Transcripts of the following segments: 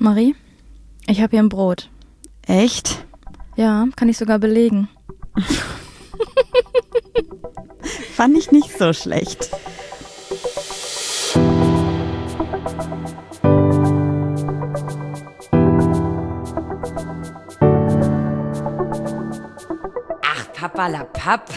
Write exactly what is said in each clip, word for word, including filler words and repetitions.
Marie, ich habe hier ein Brot. Echt? Ja, kann ich sogar belegen. Fand ich nicht so schlecht. Ach, Papalapap.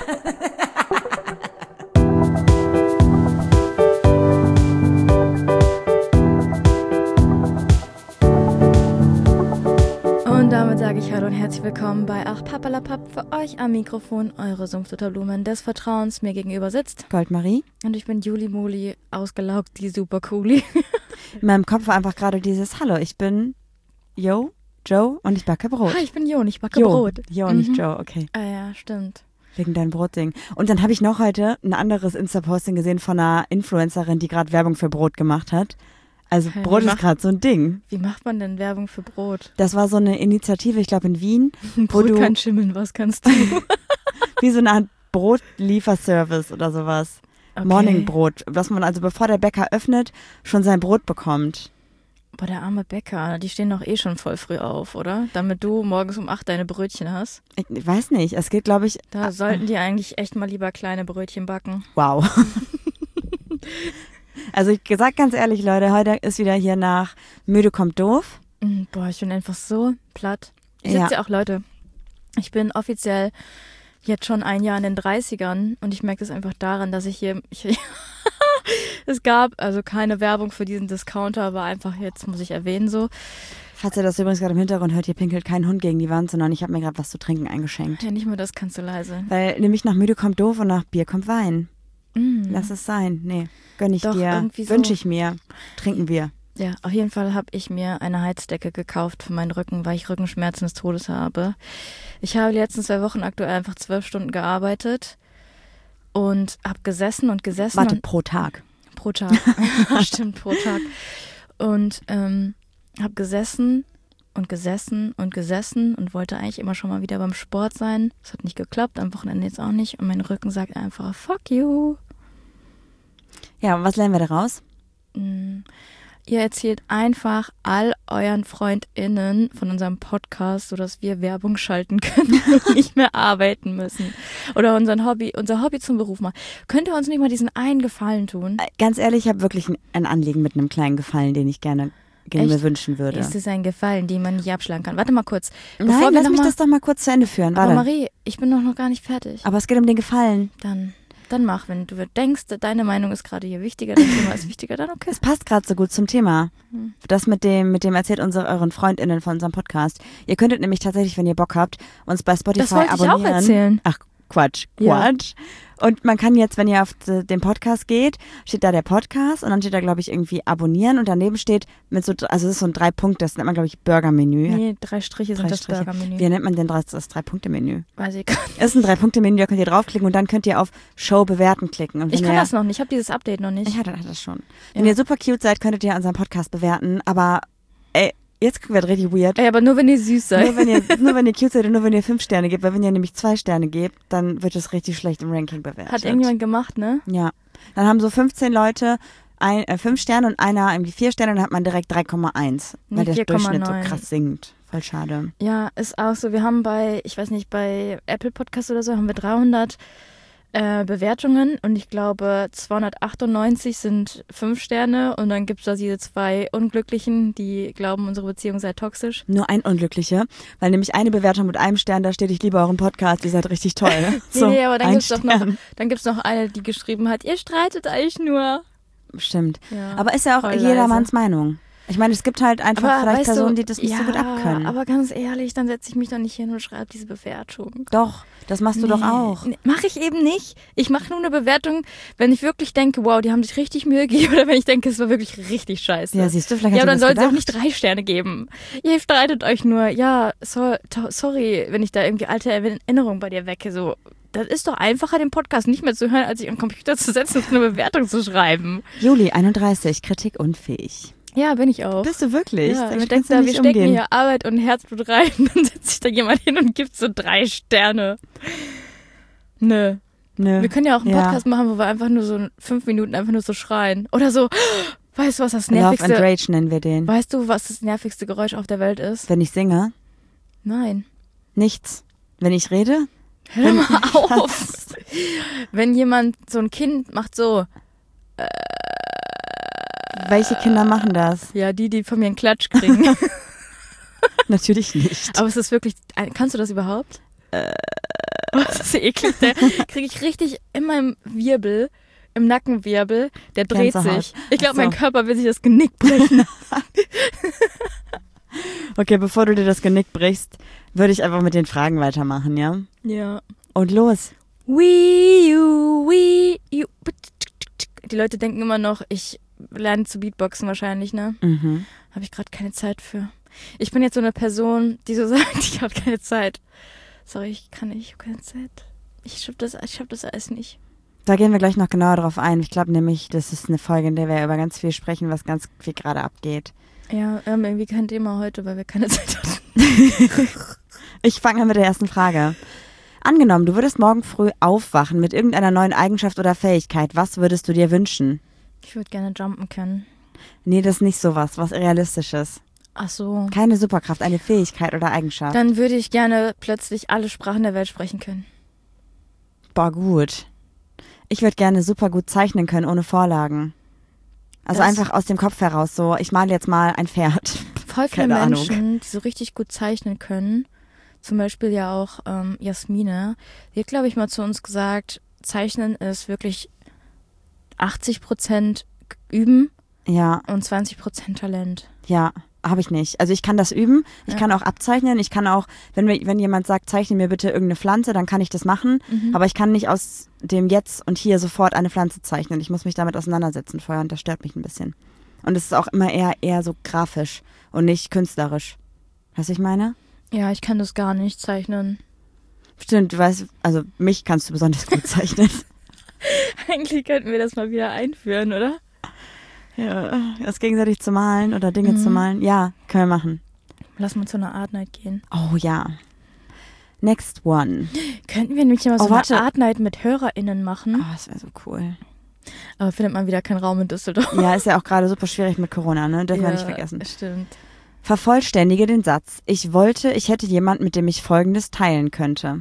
Und damit sage ich Hallo und herzlich willkommen bei Ach Papalapap, für euch am Mikrofon, eure Sumpfdotterblumen des Vertrauens. Mir gegenüber sitzt Goldmarie. Und ich bin Juli Muli, ausgelaugt, die super cooli. In meinem Kopf war einfach gerade dieses Hallo, ich bin Jo, Joe und ich backe Brot. Hi, ich bin Jo und ich backe Jo, Brot. Jo und nicht Mhm. Joe, okay. Ah ja, stimmt. Wegen deinem Brotding. Und dann habe ich noch heute ein anderes Insta-Posting gesehen von einer Influencerin, die gerade Werbung für Brot gemacht hat. Also Okay, Brot wie ist macht- gerade so ein Ding. Wie macht man denn Werbung für Brot? Das war so eine Initiative, ich glaube in Wien, wo Brot du kann schimmeln, was kannst du? wie so eine Art Brotlieferservice oder sowas. Okay. Morningbrot, dass man also bevor der Bäcker öffnet, schon sein Brot bekommt. Boah, der arme Bäcker, die stehen doch eh schon voll früh auf, oder? Damit du morgens um acht deine Brötchen hast. Ich, ich weiß nicht, es geht glaube ich, Da sollten die eigentlich echt mal lieber kleine Brötchen backen. wow. Also ich sag ganz ehrlich, Leute, heute ist wieder hier nach Müde kommt doof. Mm, Boah, ich bin einfach so platt. Ich Ja. sitze ja auch, Leute, ich bin offiziell jetzt schon ein Jahr in den dreißigern und ich merke das einfach daran, dass ich hier, ich, es gab also keine Werbung für diesen Discounter, aber einfach jetzt muss ich erwähnen so. Falls ihr das übrigens gerade im Hintergrund hört, hier pinkelt kein Hund gegen die Wand, sondern ich habe mir gerade was zu trinken eingeschenkt. Ja, nicht mal das kannst du leise. Weil nämlich nach Müde kommt doof und nach Bier kommt Wein. Mm. Lass es sein. Nee, gönn ich Doch, dir. irgendwie so. Wünsche ich mir. Trinken wir. Ja, auf jeden Fall habe ich mir eine Heizdecke gekauft für meinen Rücken, weil ich Rückenschmerzen des Todes habe. Ich habe die letzten zwei Wochen aktuell einfach zwölf Stunden gearbeitet und habe gesessen und gesessen. Warte, und pro Tag. Pro Tag. Stimmt, pro Tag. Und ähm, habe gesessen und gesessen und gesessen und wollte eigentlich immer schon mal wieder beim Sport sein. Das hat nicht geklappt, am Wochenende jetzt auch nicht. Und mein Rücken sagt einfach, fuck you. Ja, und was lernen wir daraus? Mm. Ihr erzählt einfach all euren FreundInnen von unserem Podcast, sodass wir Werbung schalten können und nicht mehr arbeiten müssen. Oder unseren Hobby, unser Hobby zum Beruf machen. Könnt ihr uns nicht mal diesen einen Gefallen tun? Ganz ehrlich, ich habe wirklich ein, ein Anliegen mit einem kleinen Gefallen, den ich gerne, gerne Echt? mir wünschen würde. Ist es ein Gefallen, den man nicht abschlagen kann? Warte mal kurz. Nein, Bevor wir lass noch mich mal, das doch mal kurz zu Ende führen. Aber Warte. Marie, ich bin doch noch gar nicht fertig. Aber es geht um den Gefallen. Dann, dann mach, wenn du denkst, deine Meinung ist gerade hier wichtiger, dein Thema ist wichtiger, dann okay. Es passt gerade so gut zum Thema. Hm. Das mit dem, mit dem erzählt unsere, euren FreundInnen von unserem Podcast. Ihr könntet nämlich tatsächlich, wenn ihr Bock habt, uns bei Spotify Das wollte ich auch abonnieren. erzählen. Ach, Quatsch, Ja. Quatsch. Und man kann jetzt, wenn ihr auf de- den Podcast geht, steht da der Podcast und dann steht da, glaube ich, irgendwie abonnieren und daneben steht mit so, also das ist so ein Drei-Punkt, das nennt man, glaube ich, Burger-Menü. Nee, drei Striche sind Drei das Striche. Burgermenü. Wie nennt man denn das, das Drei-Punkte-Menü? Weiß ich gar nicht. Es ist ein Drei-Punkte-Menü, da könnt ihr draufklicken und dann könnt ihr auf Show bewerten klicken. Und wenn Ich kann ihr, das noch nicht, ich habe dieses Update noch nicht. Ich hatte das schon. Wenn Ja. ihr super cute seid, könntet ihr unseren Podcast bewerten, aber ey, jetzt wird richtig weird. Ey, aber nur wenn ihr süß seid. Nur wenn ihr, nur wenn ihr cute seid und nur wenn ihr fünf Sterne gebt, weil wenn ihr nämlich zwei Sterne gebt, dann wird es richtig schlecht im Ranking bewertet. Hat irgendjemand gemacht, ne? Ja. Dann haben so fünfzehn Leute ein, äh, fünf Sterne und einer irgendwie vier Sterne, dann hat man direkt drei Komma eins, Nee, weil der vier Komma Durchschnitt so neun. krass sinkt. Voll schade. Ja, ist auch so. Wir haben bei, ich weiß nicht, bei Apple Podcast oder so haben wir dreihundert äh, Bewertungen und ich glaube zweihundertachtundneunzig sind fünf Sterne und dann gibt es da diese zwei Unglücklichen, die glauben, unsere Beziehung sei toxisch. Nur ein Unglücklicher, weil nämlich eine Bewertung mit einem Stern, da steht, ich liebe euren Podcast, ihr seid richtig toll. Nee, nee, aber dann ein gibt es doch noch, Stern. dann gibt's noch eine, die geschrieben hat, ihr streitet euch nur. Stimmt. Ja, Aber ist ja auch voll jedermanns leise. Meinung. Ich meine, es gibt halt einfach Aber vielleicht weißt du, Personen, die das nicht ja, so gut abkönnen. Aber ganz ehrlich, dann setze ich mich doch nicht hin und schreibe diese Bewertung. Doch, das machst du doch auch. Nee, mache ich eben nicht. Ich mache nur eine Bewertung, wenn ich wirklich denke, wow, die haben sich richtig Mühe gegeben oder wenn ich denke, es war wirklich richtig scheiße. Ja, siehst du, vielleicht Ja, hast aber dann du soll das sie auch gedacht. nicht drei Sterne geben. Ihr streitet euch nur. Ja, so, to, sorry, wenn ich da irgendwie alte Erinnerungen bei dir wecke. So, das ist doch einfacher, den Podcast nicht mehr zu hören, als sich am Computer zu setzen und eine Bewertung zu schreiben. Juli einunddreißig, kritikunfähig. Ja, bin ich auch. Bist du wirklich? Ja, Damit ich denke, kannst du da, wir nicht stecken umgehen. hier Arbeit und Herzblut rein. Dann setzt sich da jemand hin und gibt so drei Sterne. Nö. Nö. Wir können ja auch einen Ja. Podcast machen, wo wir einfach nur so fünf Minuten einfach nur so schreien. Oder so, Weißt du, was das Love and nervigste... Rage nennen wir den. Weißt du, was das nervigste Geräusch auf der Welt ist? Wenn ich singe, Nein. nichts. Wenn ich rede, Hör mal auf. Wenn jemand, so ein Kind macht so, welche Kinder machen das? ja, die, die von mir einen Klatsch kriegen. Natürlich nicht. Aber es ist wirklich, kannst du das überhaupt? Äh. Das ist eklig. Da kriege ich richtig in meinem Wirbel, im Nackenwirbel, der dreht Gänsehaut. sich. Ich glaube, Ach so. mein Körper will sich das Genick brechen. Okay, bevor du dir das Genick brichst, würde ich einfach mit den Fragen weitermachen, ja? Ja. Und los. Wii U, Wii U. Die Leute denken immer noch, ich lerne zu Beatboxen wahrscheinlich, ne? Mhm. Habe ich gerade keine Zeit für. Ich bin jetzt so eine Person, die so sagt, ich habe keine Zeit. Sorry, ich kann nicht, ich habe keine Zeit. Ich schaff das, ich schaff das alles nicht. Da gehen wir gleich noch genauer drauf ein. Ich glaube nämlich, das ist eine Folge, in der wir über ganz viel sprechen, was ganz viel gerade abgeht. Ja, wir haben irgendwie kein Thema heute, weil wir keine Zeit hatten. Ich fange an mit der ersten Frage. Angenommen, du würdest morgen früh aufwachen mit irgendeiner neuen Eigenschaft oder Fähigkeit. Was würdest du dir wünschen? Ich würde gerne jumpen können. Nee, das ist nicht sowas, was Realistisches. Ach so. Keine Superkraft, eine Fähigkeit oder Eigenschaft. Dann würde ich gerne plötzlich alle Sprachen der Welt sprechen können. Boah, gut. Ich würde gerne super gut zeichnen können, ohne Vorlagen. Also Das- einfach aus dem Kopf heraus, so, ich male jetzt mal ein Pferd. Voll viele Keine Ahnung. Menschen, die so richtig gut zeichnen können. Zum Beispiel ja auch ähm, Jasmine. Die hat, glaube ich, mal zu uns gesagt, Zeichnen ist wirklich achtzig Prozent üben Ja, und zwanzig Prozent Talent. ja, habe ich nicht. Also ich kann das üben, ich Ja. kann auch abzeichnen, ich kann auch, wenn, wir, wenn jemand sagt, zeichne mir bitte irgendeine Pflanze, dann kann ich das machen, Mhm. aber ich kann nicht aus dem Jetzt und Hier sofort eine Pflanze zeichnen. Ich muss mich damit auseinandersetzen vorher und das stört mich ein bisschen. Und es ist auch immer eher, eher so grafisch und nicht künstlerisch. Weißt du, was ich meine? Ja, ich kann das gar nicht zeichnen. Stimmt, du weißt, also mich kannst du besonders gut zeichnen. Eigentlich könnten wir das mal wieder einführen, oder? Ja, das gegenseitig zu malen oder Dinge Mhm. zu malen, ja, können wir machen. Lass mal zu einer Art Night gehen. Oh ja. Next one. Könnten wir nämlich mal so Oh, warte. eine Art Night mit HörerInnen Oh, machen? das wäre so cool. Aber findet man wieder keinen Raum in Düsseldorf. Ja, ist ja auch gerade super schwierig mit Corona, ne? Dürfen wir nicht vergessen. Stimmt. Vervollständige den Satz. Ich wollte, ich hätte jemand, mit dem ich Folgendes teilen könnte.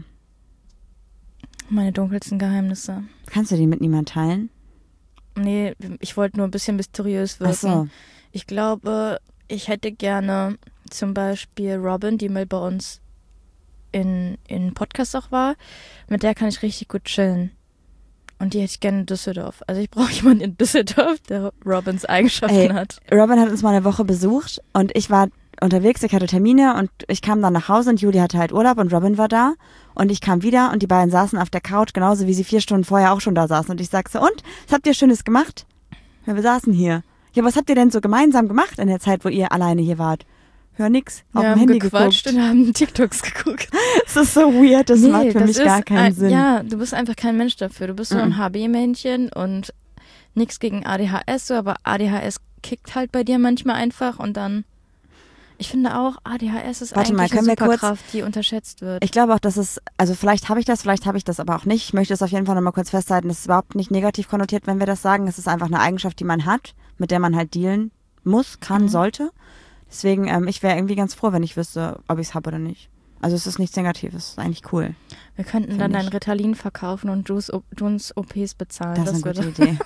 Meine dunkelsten Geheimnisse. Kannst du die mit niemand teilen? Nee, ich wollte nur ein bisschen mysteriös wirken. Ach so. Ich glaube, ich hätte gerne zum Beispiel Robin, die mal bei uns in, in Podcast auch war. Mit der kann ich richtig gut chillen. Und die hätte ich gerne in Düsseldorf. Also ich brauche jemanden in Düsseldorf, der Robins Eigenschaften Ey, hat. Robin hat uns mal eine Woche besucht und ich war unterwegs, ich hatte Termine und ich kam dann nach Hause und Juli hatte halt Urlaub und Robin war da und ich kam wieder und die beiden saßen auf der Couch, genauso wie sie vier Stunden vorher auch schon da saßen und ich sag so, und, was habt ihr Schönes gemacht? Ja, wir saßen hier. Ja, was habt ihr denn so gemeinsam gemacht in der Zeit, wo ihr alleine hier wart? Ja, nix, auf Wir dem haben Handy gequatscht geguckt. und haben TikToks geguckt. Das ist so weird, das Nee, macht für das mich ist gar keinen ein, Sinn. Ja, du bist einfach kein Mensch dafür. Du bist so ein Mhm. H B-Männchen und nichts gegen A D H S, so, aber A D H S kickt halt bei dir manchmal einfach und dann. Ich finde auch, A D H S ist Warte mal, eigentlich können eine wir kurz- Superkraft, die unterschätzt wird. Ich glaube auch, dass es, also vielleicht habe ich das, vielleicht habe ich das aber auch nicht. Ich möchte es auf jeden Fall nochmal kurz festhalten, es ist überhaupt nicht negativ konnotiert, wenn wir das sagen. Es ist einfach eine Eigenschaft, die man hat, mit der man halt dealen muss, kann, Mhm. sollte. Deswegen, ähm, ich wäre irgendwie ganz froh, wenn ich wüsste, ob ich es habe oder nicht. Also es ist nichts Negatives, es ist eigentlich cool. wir könnten find dann ich. dein Ritalin verkaufen und du uns O Ps bezahlen. Das ist eine würde gute Idee.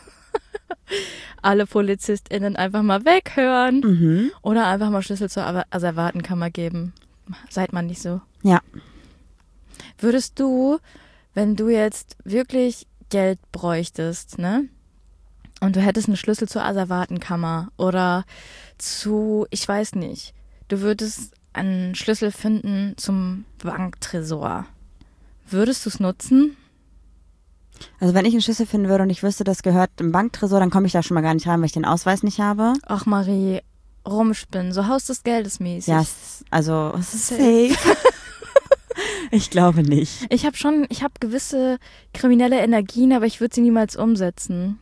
alle PolizistInnen einfach mal weghören Mhm. oder einfach mal Schlüssel zur Aver- Asservatenkammer geben. Seid man nicht so. Ja. Würdest du, wenn du jetzt wirklich Geld bräuchtest, ne? Und du hättest einen Schlüssel zur Asservatenkammer oder zu, ich weiß nicht, du würdest einen Schlüssel finden zum Banktresor. Würdest du es nutzen? Also wenn ich einen Schlüssel finden würde und ich wüsste, das gehört im Banktresor, dann komme ich da schon mal gar nicht rein, weil ich den Ausweis nicht habe. Ach Marie, rumspinnen, so Haus des Geldes mäßig. Ja, es- also Safe. safe. Ich glaube nicht. Ich habe schon, ich habe gewisse kriminelle Energien, aber ich würde sie niemals umsetzen.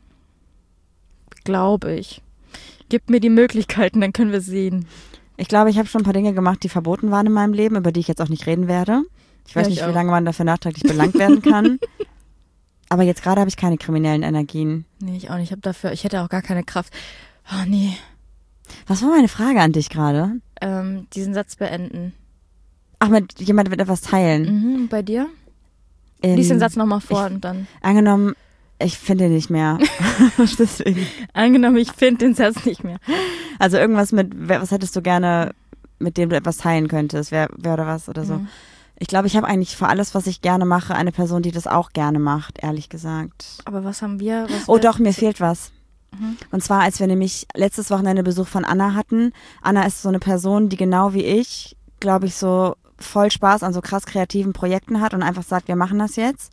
Glaube ich. Gib mir die Möglichkeiten, dann können wir sehen. Ich glaube, ich habe schon ein paar Dinge gemacht, die verboten waren in meinem Leben, über die ich jetzt auch nicht reden werde. Ich weiß Ja, ich nicht, wie auch. lange man dafür nachträglich belangt werden kann. Aber jetzt gerade habe ich keine kriminellen Energien. Nee, ich auch nicht. Ich habe dafür, ich hätte auch gar keine Kraft. Oh nee. Was war meine Frage an dich gerade? Ähm, diesen Satz beenden. Ach, mit jemand wird etwas teilen. Mhm, bei dir? Ähm, Lies den Satz nochmal vor ich, und dann. Angenommen, ich finde ihn nicht mehr. Deswegen. Angenommen, ich finde den Satz nicht mehr. Also irgendwas mit, was hättest du gerne, mit dem du etwas teilen könntest? Wer, wer oder was oder so. Mhm. Ich glaube, ich habe eigentlich für alles, was ich gerne mache, eine Person, die das auch gerne macht, ehrlich gesagt. Aber was haben wir? Was Oh wir- doch, mir fehlt was. Mhm. Und zwar, als wir nämlich letztes Wochenende Besuch von Anna hatten. Anna ist so eine Person, die genau wie ich, glaube ich, so voll Spaß an so krass kreativen Projekten hat und einfach sagt, wir machen das jetzt.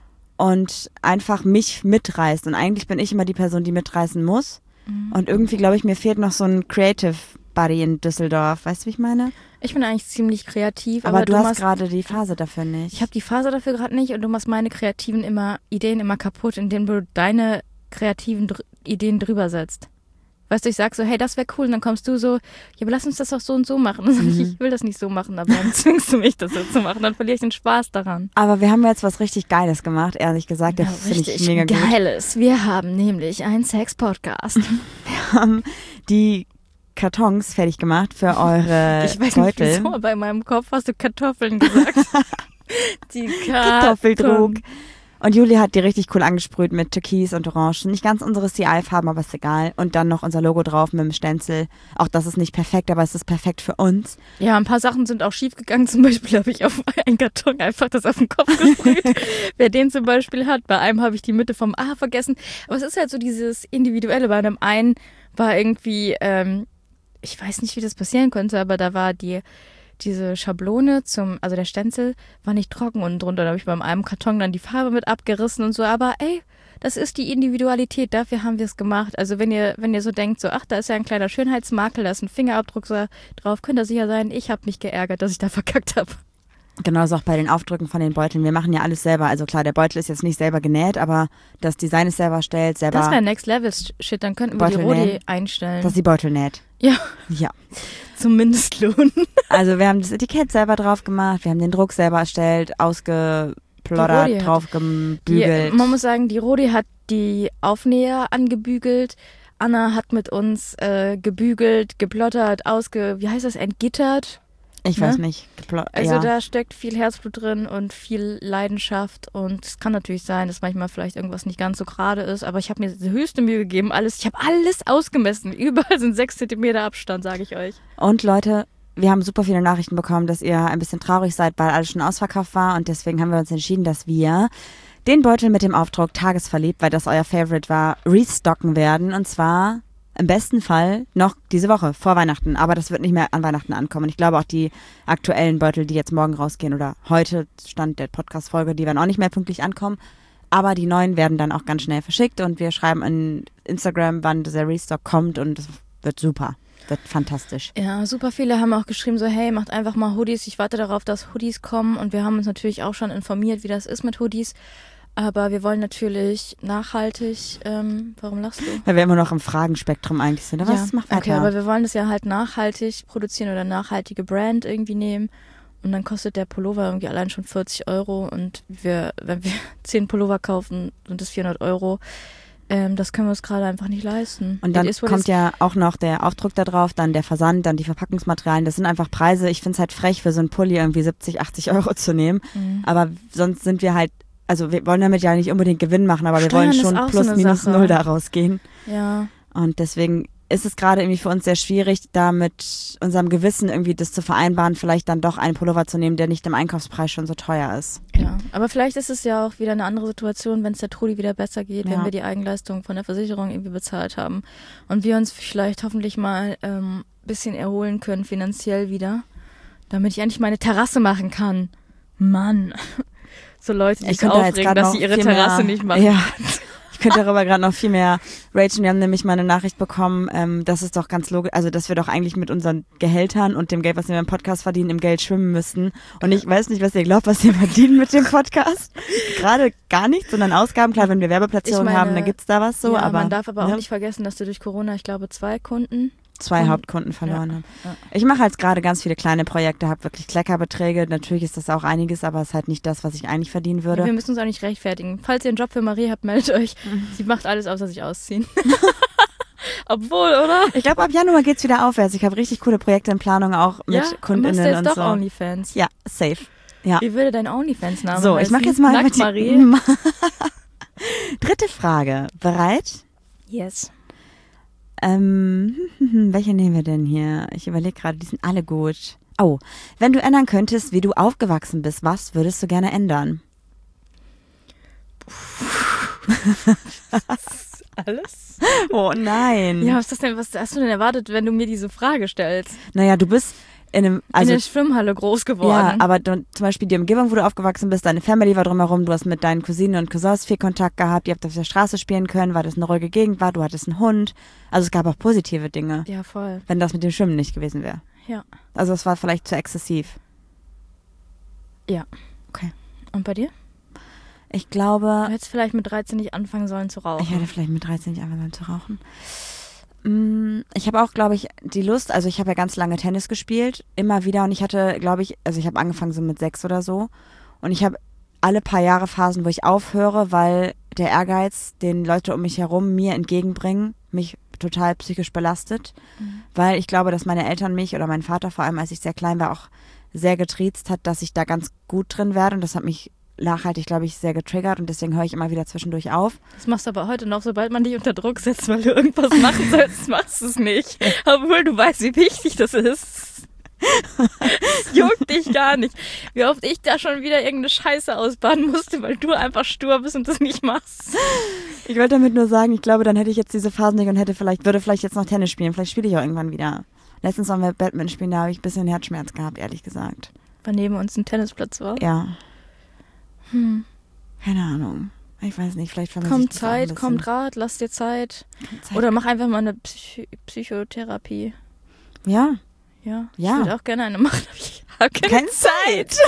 Und einfach mich mitreißt. Und eigentlich bin ich immer die Person, die mitreißen muss. Mhm. Und irgendwie, glaube ich, mir fehlt noch so ein Creative Buddy in Düsseldorf. Weißt du, wie ich meine? Ich bin eigentlich ziemlich kreativ. Aber, Aber, du, hast machst, gerade die Phase dafür nicht. Ich habe die Phase dafür gerade nicht und du machst meine kreativen immer Ideen immer kaputt, indem du deine kreativen Dr- Ideen drüber setzt. Weißt du, ich sag so, hey, das wäre cool. Und dann kommst du so, ja, aber lass uns das doch so und so machen. Und dann sag ich, Mhm. ich will das nicht so machen, aber dann zwingst du mich, das so zu machen. Dann verliere ich den Spaß daran. Aber wir haben jetzt was richtig Geiles gemacht, ehrlich gesagt. Das finde ich richtig mega gut. Geiles. Wir haben nämlich einen Sex-Podcast. Wir haben die Kartons fertig gemacht für eure ich weiß Beutel. nicht wieso, aber in meinem Kopf hast du Kartoffeln gesagt. Die Kartoffeldruck. Und Julie hat die richtig cool angesprüht mit Türkis und Orangen. Nicht ganz unsere C I-Farben, aber ist egal. Und dann noch unser Logo drauf mit dem Stenzel. Auch das ist nicht perfekt, aber es ist perfekt für uns. Ja, ein paar Sachen sind auch schief gegangen. Zum Beispiel habe ich auf einen Karton einfach das auf den Kopf gesprüht. Wer den zum Beispiel hat, bei einem habe ich die Mitte vom A vergessen. Aber es ist halt so dieses Individuelle. Bei einem einen war irgendwie, ähm, ich weiß nicht, wie das passieren konnte, aber da war die diese Schablone zum, also der Stenzel war nicht trocken unten drunter. Da habe ich beim einem Karton dann die Farbe mit abgerissen und so. Aber ey, das ist die Individualität. Dafür haben wir es gemacht. Also wenn ihr, wenn ihr so denkt, so, ach, da ist ja ein kleiner Schönheitsmakel, da ist ein Fingerabdruck so drauf, könnt ihr sicher sein, ich habe mich geärgert, dass ich da verkackt habe. Genauso auch bei den Aufdrücken von den Beuteln. Wir machen ja alles selber. Also klar, der Beutel ist jetzt nicht selber genäht, aber das Design ist selber erstellt, selber. Das wäre Next Level Shit, dann könnten wir die Beutel Rodi nähen. einstellen. dass die Beutel näht. Ja, Ja. zum Mindestlohn. Also wir haben das Etikett selber drauf gemacht, wir haben den Druck selber erstellt, Die Rodi ausgeploddert, hat- drauf Die, gebügelt. man muss sagen, die Rodi hat die Aufnäher angebügelt. Anna hat mit uns äh, gebügelt, geplottert, ausge, wie heißt das, entgittert. Ich ne? weiß nicht. Geplo- Also ja. da steckt viel Herzblut drin und viel Leidenschaft und es kann natürlich sein, dass manchmal vielleicht irgendwas nicht ganz so gerade ist, aber ich habe mir die höchste Mühe gegeben, alles, ich habe alles ausgemessen. Überall sind sechs Zentimeter Abstand, sage ich euch. Und Leute, wir haben super viele Nachrichten bekommen, dass ihr ein bisschen traurig seid, weil alles schon ausverkauft war. Und deswegen haben wir uns entschieden, dass wir den Beutel mit dem Aufdruck Tagesverliebt, weil das euer Favorite war, restocken werden. Und zwar im besten Fall noch diese Woche, vor Weihnachten. Aber das wird nicht mehr an Weihnachten ankommen. Ich glaube auch die aktuellen Beutel, die jetzt morgen rausgehen oder heute stand der Podcast-Folge, die werden auch nicht mehr pünktlich ankommen. Aber die neuen werden dann auch ganz schnell verschickt. Und wir schreiben in Instagram, wann dieser Restock kommt. Und es wird super. Wird fantastisch. Ja, super viele haben auch geschrieben so, hey, macht einfach mal Hoodies. Ich warte darauf, dass Hoodies kommen und wir haben uns natürlich auch schon informiert, wie das ist mit Hoodies. Aber wir wollen natürlich nachhaltig, ähm, warum lachst du? Weil wir immer noch im Fragenspektrum eigentlich sind. Aber was macht weiter? Okay, aber wir wollen das ja halt nachhaltig produzieren oder nachhaltige Brand irgendwie nehmen. Und dann kostet der Pullover irgendwie allein schon vierzig Euro. Und wir, wenn wir zehn Pullover kaufen, sind das vierhundert Euro. Ähm, das können wir uns gerade einfach nicht leisten. Und dann It is what kommt it is. ja auch noch der Aufdruck da drauf, dann der Versand, dann die Verpackungsmaterialien. Das sind einfach Preise. Ich finde es halt frech, für so einen Pulli irgendwie siebzig, achtzig Euro zu nehmen. Mhm. Aber sonst sind wir halt, also wir wollen damit ja nicht unbedingt Gewinn machen, aber wir Steuern wollen ist schon auch so plus eine minus Sache. null da rausgehen. Ja, Und deswegen ist es gerade irgendwie für uns sehr schwierig, da mit unserem Gewissen irgendwie das zu vereinbaren, vielleicht dann doch einen Pullover zu nehmen, der nicht im Einkaufspreis schon so teuer ist. ja. Aber vielleicht ist es ja auch wieder eine andere Situation, wenn es der Trudi wieder besser geht, Ja. wenn wir die Eigenleistung von der Versicherung irgendwie bezahlt haben. Und wir uns vielleicht hoffentlich mal ein ähm, bisschen erholen können finanziell wieder, damit ich endlich meine Terrasse machen kann. Mann. So Leute, die Ich sich könnte da jetzt aufregen, grad dass noch sie ihre viel Terrasse mehr- nicht machen. Ja. Ich könnte darüber gerade noch viel mehr ragen. Wir haben nämlich mal eine Nachricht bekommen, ähm, dass es doch ganz logisch, also dass wir doch eigentlich mit unseren Gehältern und dem Geld, was wir im Podcast verdienen, im Geld schwimmen müssten. Und ich weiß nicht, was ihr glaubt, was wir verdienen mit dem Podcast. Gerade gar nichts, sondern Ausgaben. Klar, wenn wir Werbeplatzierungen Ich meine, haben, dann gibt's da was so. ja, aber man darf aber auch ne, nicht vergessen, dass du durch Corona, ich glaube, zwei Kunden. zwei Kunden- Hauptkunden verloren ja, haben. ja. Ich mache jetzt gerade ganz viele kleine Projekte, habe wirklich Kleckerbeträge. Natürlich ist das auch einiges, aber es ist halt nicht das, was ich eigentlich verdienen würde. Wir müssen uns auch nicht rechtfertigen. Falls ihr einen Job für Marie habt, meldet euch. Sie macht alles außer sich ausziehen. Obwohl, oder? Ich glaube, ab Januar geht's wieder aufwärts. Ich habe richtig coole Projekte in Planung, auch mit Ja, KundInnen machst du jetzt und doch so. OnlyFans. Ja, safe. Ja. Wie würde dein OnlyFans-Name So, ich heißen? mache jetzt mal einfach Nacktmarie? die dritte Frage. Bereit? Yes. Ähm, welche nehmen wir denn hier? Ich überlege gerade, die sind alle gut. Oh, wenn du ändern könntest, wie du aufgewachsen bist, was würdest du gerne ändern? Alles? Oh nein. Ja, was ist das denn? Was hast du denn erwartet, wenn du mir diese Frage stellst? Naja, du bist in einem, also in der Schwimmhalle groß geworden. ja, aber du, zum Beispiel die Umgebung, wo du aufgewachsen bist, deine Family war drumherum, du hast mit deinen Cousinen und Cousins viel Kontakt gehabt, ihr habt auf der Straße spielen können, weil das eine ruhige Gegend war, du hattest einen Hund. Also es gab auch positive Dinge, Ja, voll. wenn das mit dem Schwimmen nicht gewesen wäre. Ja. Also es war vielleicht zu exzessiv. Ja. Okay. Und bei dir? Ich glaube, Du hättest vielleicht mit dreizehn nicht anfangen sollen zu rauchen. ich hätte vielleicht mit dreizehn nicht angefangen zu rauchen. Mm, Ich habe auch, glaube ich, die Lust, also ich habe ja ganz lange Tennis gespielt, immer wieder und ich hatte, glaube ich, also ich habe angefangen so mit sechs oder so und ich habe alle paar Jahre Phasen, wo ich aufhöre, weil der Ehrgeiz, den Leute um mich herum mir entgegenbringen, mich total psychisch belastet, Mhm. weil ich glaube, dass meine Eltern mich oder mein Vater vor allem, als ich sehr klein war, auch sehr getriezt hat, dass ich da ganz gut drin werde und das hat mich nachhaltig, glaube ich, sehr getriggert und deswegen höre ich immer wieder zwischendurch auf. Das machst du aber heute noch, sobald man dich unter Druck setzt, weil du irgendwas machen sollst, machst du es nicht. Obwohl du weißt, wie wichtig das ist. Es juckt dich gar nicht. Wie oft ich da schon wieder irgendeine Scheiße ausbaden musste, weil du einfach stur bist und das nicht machst. Ich wollte damit nur sagen, ich glaube, dann hätte ich jetzt diese Phasen nicht und hätte vielleicht, würde vielleicht jetzt noch Tennis spielen. Vielleicht spiele ich auch irgendwann wieder. Letztens waren wir Badminton spielen, da habe ich ein bisschen Herzschmerz gehabt, ehrlich gesagt. Weil neben uns ein Tennisplatz war. Ja, Hm. keine Ahnung. Ich weiß nicht, vielleicht vermisse ich Kommt das auch ein Zeit, bisschen. kommt Rat, lass dir Zeit. Zeit. Oder mach einfach mal eine Psych- Psychotherapie. Ja, Ja, Ja. ich würde auch gerne eine machen, aber ich habe keine, keine Zeit.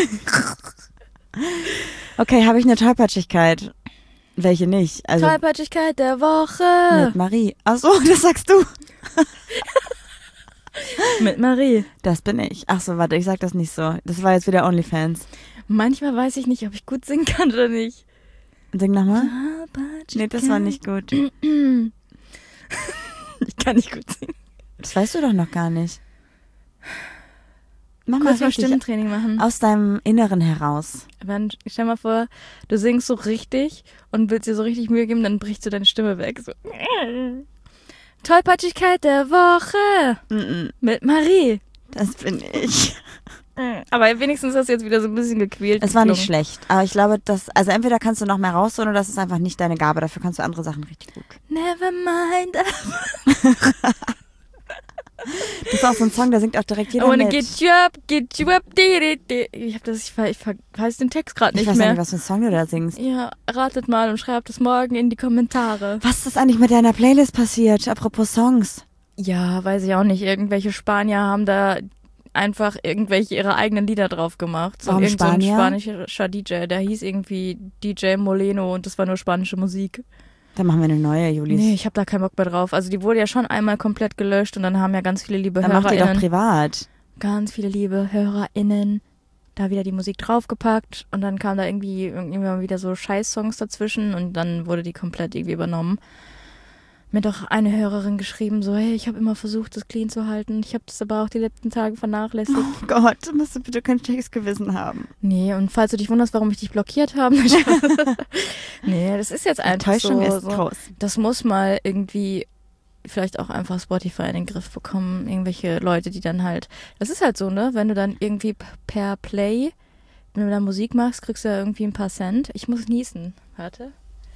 Okay, habe ich eine Tollpatschigkeit? Welche nicht? Also Tollpatschigkeit der Woche. mit Marie. Ach so, das sagst du. Mit Marie. Das bin ich. Ach so, warte, ich sag das nicht so. Das war jetzt wieder OnlyFans. Manchmal weiß ich nicht, ob ich gut singen kann oder nicht. Sing nochmal. Tollpatschigkeit. Nee, das war nicht gut. Ich kann nicht gut singen. Das weißt du doch noch gar nicht. Mach mal Kurz mal richtig Stimmtraining machen. aus deinem Inneren heraus. Wenn, stell mal vor, du singst so richtig und willst dir so richtig Mühe geben, dann brichst du deine Stimme weg. So. Tollpatschigkeit der Woche Mm-mm, mit Marie. das bin ich. Aber wenigstens hast du jetzt wieder so ein bisschen gequält. Es war nicht geklungen. schlecht, aber ich glaube, dass, also entweder kannst du noch mehr rausholen oder das ist einfach nicht deine Gabe. Dafür kannst du andere Sachen richtig gut. Never mind. Das ist auch so ein Song, da singt auch direkt I jeder wanna mit. get you up, get you up. di, di, di. Ich hab das, ich, ver- ich ver- weiß den Text gerade Ich nicht weiß mehr. nicht, was für ein Song du da singst. Ja, ratet mal und schreibt es morgen in die Kommentare. Was ist eigentlich mit deiner Playlist passiert? Apropos Songs. Ja, weiß ich auch nicht. Irgendwelche Spanier haben da einfach irgendwelche ihre eigenen Lieder drauf gemacht. So Warum irgend so ein Spanier? spanischer D J, der hieß irgendwie D J Moleno und das war nur spanische Musik. Dann machen wir eine neue, Julis. Nee, ich habe da keinen Bock mehr drauf. Also die wurde ja schon einmal komplett gelöscht und dann haben ja ganz viele liebe Dann macht ihr doch HörerInnen, privat. ganz viele liebe HörerInnen da wieder die Musik draufgepackt und dann kam da irgendwie irgendwann wieder so Scheiß-Songs dazwischen und dann wurde die komplett irgendwie übernommen. Mir hat doch eine Hörerin geschrieben, so, hey, ich habe immer versucht, das clean zu halten. Ich habe das aber auch die letzten Tage vernachlässigt. Oh Gott, musst du bitte kein schlechtes Gewissen haben. Nee, und falls du dich wunderst, warum ich dich blockiert habe. Nee, das ist jetzt einfach Enttäuschung so, ist so. groß. Das muss mal irgendwie vielleicht auch einfach Spotify in den Griff bekommen. Irgendwelche Leute, die dann halt, das ist halt so, ne, wenn du dann irgendwie p- per Play, wenn du da Musik machst, kriegst du ja irgendwie ein paar Cent. Ich muss niesen. Warte.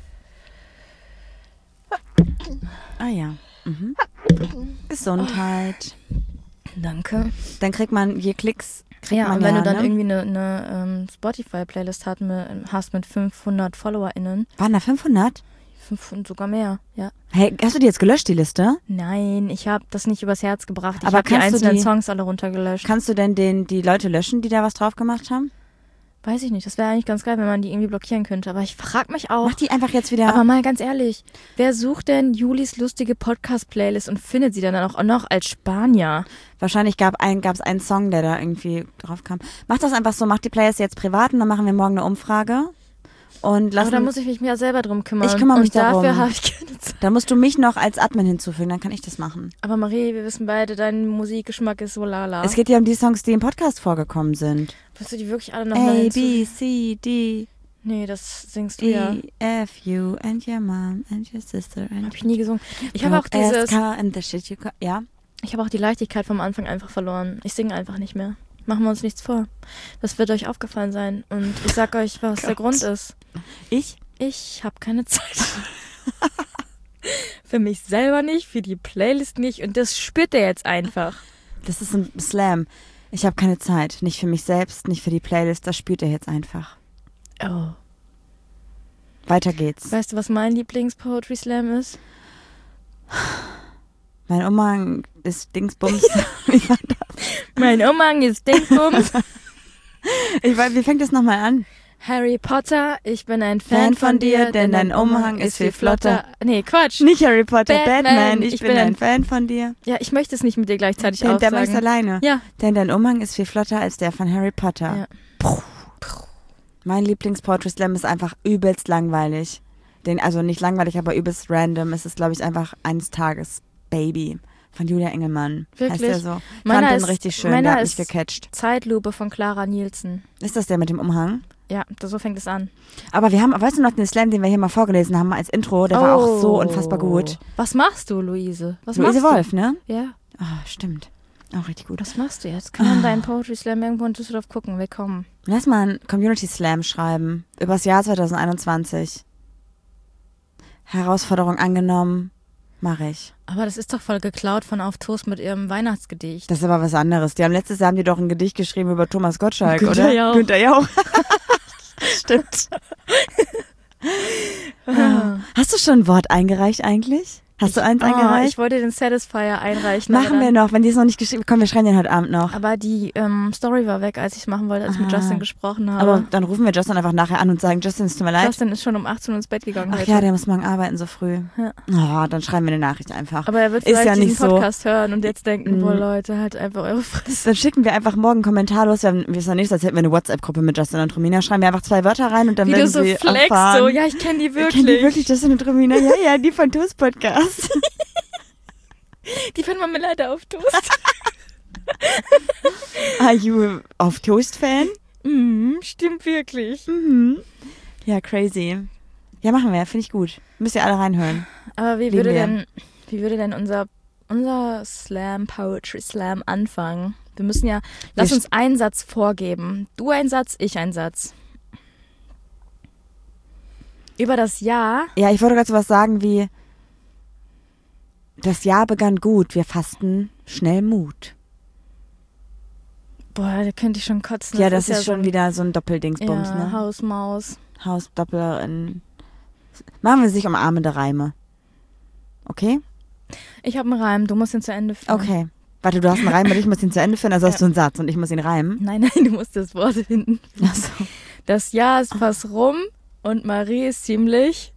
Ah ja. Mhm. Gesundheit. Danke. Dann kriegt man je Klicks, kriegt Ja, man und wenn ja, du dann ne? irgendwie eine, eine ähm, Spotify-Playlist hast mit, hast mit fünfhundert FollowerInnen, Waren da fünfhundert? fünfhundert, sogar mehr, ja. Hey, hast du die jetzt gelöscht, die Liste? Nein, ich habe das nicht übers Herz gebracht. Ich Aber habe die kannst du einzelnen die- Songs alle runtergelöscht. Kannst du denn den, die Leute löschen, die da was drauf gemacht haben? Weiß ich nicht, das wäre eigentlich ganz geil, wenn man die irgendwie blockieren könnte. Aber ich frag mich auch. Mach die einfach jetzt wieder. Aber mal ganz ehrlich, wer sucht denn Julis lustige Podcast-Playlist und findet sie dann auch noch als Spanier? Wahrscheinlich gab ein, gab es einen Song, der da irgendwie drauf kam. Mach das einfach so, mach die Playlist jetzt privat und dann machen wir morgen eine Umfrage. und lassen... Aber da muss ich mich ja selber drum kümmern. Ich kümmere mich und dafür darum. habe ich keine Zeit. Da musst du mich noch als Admin hinzufügen, dann kann ich das machen. Aber Marie, wir wissen beide, dein Musikgeschmack ist so lala. Es geht ja um die Songs, die im Podcast vorgekommen sind. Willst du die wirklich alle nochmal A, hinzufügen? B, C, D, Nee, das singst du ja. E, F, U and your mom and your sister and Hab ich nie gesungen. Ich habe auch dieses, K and the shit you ca- ja. ich habe auch die Leichtigkeit vom Anfang einfach verloren. Ich singe einfach nicht mehr. Machen wir uns nichts vor. Das wird euch aufgefallen sein. Und ich sag euch, was der Grund ist. Ich? Ich habe keine Zeit. Für mich selber nicht, für die Playlist nicht. Und das spürt er jetzt einfach. Das ist ein Slam. Ich habe keine Zeit. Nicht für mich selbst, nicht für die Playlist. Das spürt er jetzt einfach. Oh. Weiter geht's. Weißt du, was mein Lieblings-Poetry-Slam ist? Mein Umhang ist Dingsbums. Wie war das? Mein Umhang ist Dingsbums. Ich weiß, wie fängt das nochmal an? Harry Potter, ich bin ein Fan, Fan von dir, denn dein Umhang ist viel flotter. Nee, Quatsch. Nicht Harry Potter, Batman, Batman, ich, ich bin, bin ein ein Fan von dir. Ja, ich möchte es nicht mit dir gleichzeitig Denn der machst aufsagen. alleine. Ja. Denn dein Umhang ist viel flotter als der von Harry Potter. Ja. Puh. Mein Lieblings-Poetry-Slam ist einfach übelst langweilig. Den, also nicht langweilig, aber übelst random. Es ist, glaube ich, einfach eines Tages Baby von Julia Engelmann. Wirklich? Heißt der so? Ich Meiner fand den ist- richtig schön, meiner der hat ist- mich gecatcht. Zeitlupe von Clara Nielsen. Ist das der mit dem Umhang? Ja, das, so fängt es an. Aber wir haben, weißt du noch den Slam, den wir hier mal vorgelesen haben als Intro? Der war auch so unfassbar gut. Was machst du, Luise? Was Luise machst Wolf, ne? du? Ja, Ah, stimmt. Auch richtig gut. was machst du jetzt? Kann man deinen Poetry Slam irgendwo in Düsseldorf gucken? Willkommen. Lass mal einen Community Slam schreiben. Übers Jahr zwanzig einundzwanzig. Herausforderung angenommen. Mache ich. Aber das ist doch voll geklaut von Auf Toast mit ihrem Weihnachtsgedicht. Das ist aber was anderes. Die haben letztes Jahr haben die doch ein Gedicht geschrieben über Thomas Gottschalk, Günther oder? Jauch. Günther Jauch. Stimmt. Ah. Hast du schon ein Wort eingereicht eigentlich? Hast du eins Oh, eingereicht? ich wollte den Satisfier einreichen. Machen aber wir dann, noch, wenn die es noch nicht geschrieben komm, wir schreiben den heute Abend noch. Aber die ähm, Story war weg, als ich es machen wollte, als ich mit Ah. Justin gesprochen habe. Aber dann rufen wir Justin einfach nachher an und sagen, Justin, es tut mir leid. Justin ist schon um achtzehn Uhr ins Bett gegangen Ach heute. ja, der muss morgen arbeiten so früh. Ja. Oh, dann schreiben wir eine Nachricht einfach. Aber er wird Ist vielleicht ja diesen nicht so. Podcast hören und jetzt denken, Mm. boah Leute, halt einfach eure Fresse. Dann schicken wir einfach morgen kommentarlos, wir haben, wir sind nicht, als hätten wir eine WhatsApp-Gruppe mit Justin und Romina, schreiben wir einfach zwei Wörter rein und dann Wie werden du so sie flexst, erfahren. so, ja, ich kenne die wirklich. Kennen die wirklich Justin und Romina? Ja, ja, die von Toast Podcast. Die finden wir mir leider auf Toast. Are you auf Toast-Fan? Mhm, stimmt wirklich. Mhm. Ja, crazy. Ja, machen wir, finde ich gut. Müsst ihr alle reinhören. Aber wie Lieben würde wir. denn, wie würde denn unser, unser Slam, Poetry Slam anfangen? Wir müssen ja, lass Wir uns einen Satz vorgeben. Du ein Satz, ich ein Satz. Über das Jahr. Ja, ich wollte gerade so was sagen wie, das Jahr begann gut, wir fassten schnell Mut. Boah, da könnte ich schon kotzen. ja, das ist, ja schon so ein, wieder so ein Doppeldingsbums, ja, ne? Hausmaus. Hausdopplerin. Machen wir sich umarmende Reime. Okay? Ich habe einen Reim, du musst ihn zu Ende führen. Okay. Warte, du hast einen Reim und ich muss ihn zu Ende führen, also hast du einen Satz und ich muss ihn reimen. Nein, nein, du musst das Wort finden. Achso. Das Jahr ist fast rum und Marie ist ziemlich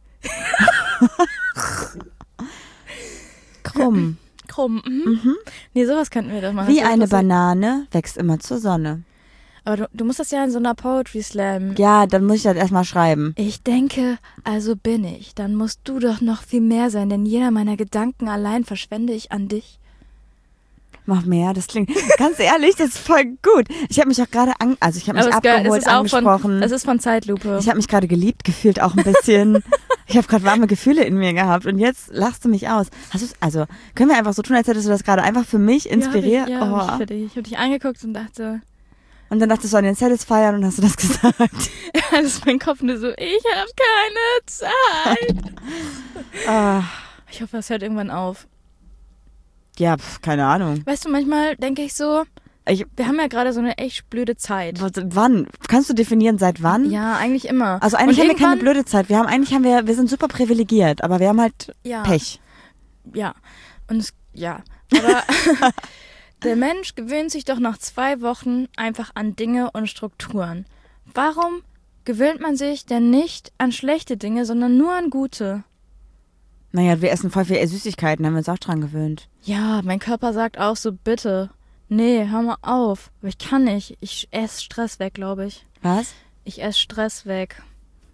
Krumm. krumm. Mhm. Mhm. Nee, sowas könnten wir doch machen. Wie Das ist eine lustig. Banane wächst immer zur Sonne. Aber du, du musst das ja in so einer Poetry Slam. Ja, dann muss ich das erstmal schreiben. Ich denke, also bin ich. Dann musst du doch noch viel mehr sein, denn jeder meiner Gedanken allein verschwende ich an dich. Mach mehr, das klingt, ganz ehrlich, das ist voll gut. Ich habe mich auch gerade, an, also ich habe mich Aber es, ge- abgeholt, es ist auch angesprochen. von, es ist von Zeitlupe. Ich habe mich gerade geliebt gefühlt, auch ein bisschen. Ich habe gerade warme Gefühle in mir gehabt und jetzt lachst du mich aus. Hast du's, also können wir einfach so tun, als hättest du das gerade einfach für mich inspiriert? Ja, hab ich, ja, hab ich oh. für dich. Ich habe dich angeguckt und dachte, Und dann dachtest du an den Satisfier und hast du das gesagt. das ist mein Kopf nur so, ich habe keine Zeit. Ah, Ich hoffe, das hört irgendwann auf. ja, pf, keine Ahnung. Weißt du, manchmal denke ich so, Ich, wir haben ja gerade so eine echt blöde Zeit. was- wann? Kannst du definieren, seit wann? Ja, eigentlich immer. Also eigentlich Und haben wir keine irgendwann- blöde Zeit. Wir haben eigentlich haben wir, wir sind super privilegiert, aber wir haben halt ja, Pech. Ja. Und es, ja. Aber der Mensch gewöhnt sich doch nach zwei Wochen einfach an Dinge und Strukturen. Warum gewöhnt man sich denn nicht an schlechte Dinge, sondern nur an gute? Naja, wir essen voll viel Süßigkeiten, haben wir uns auch dran gewöhnt. Ja, mein Körper sagt auch so, bitte. Nee, hör mal auf. Aber ich kann nicht. Ich esse Stress weg, glaube ich. Was? Ich esse Stress weg.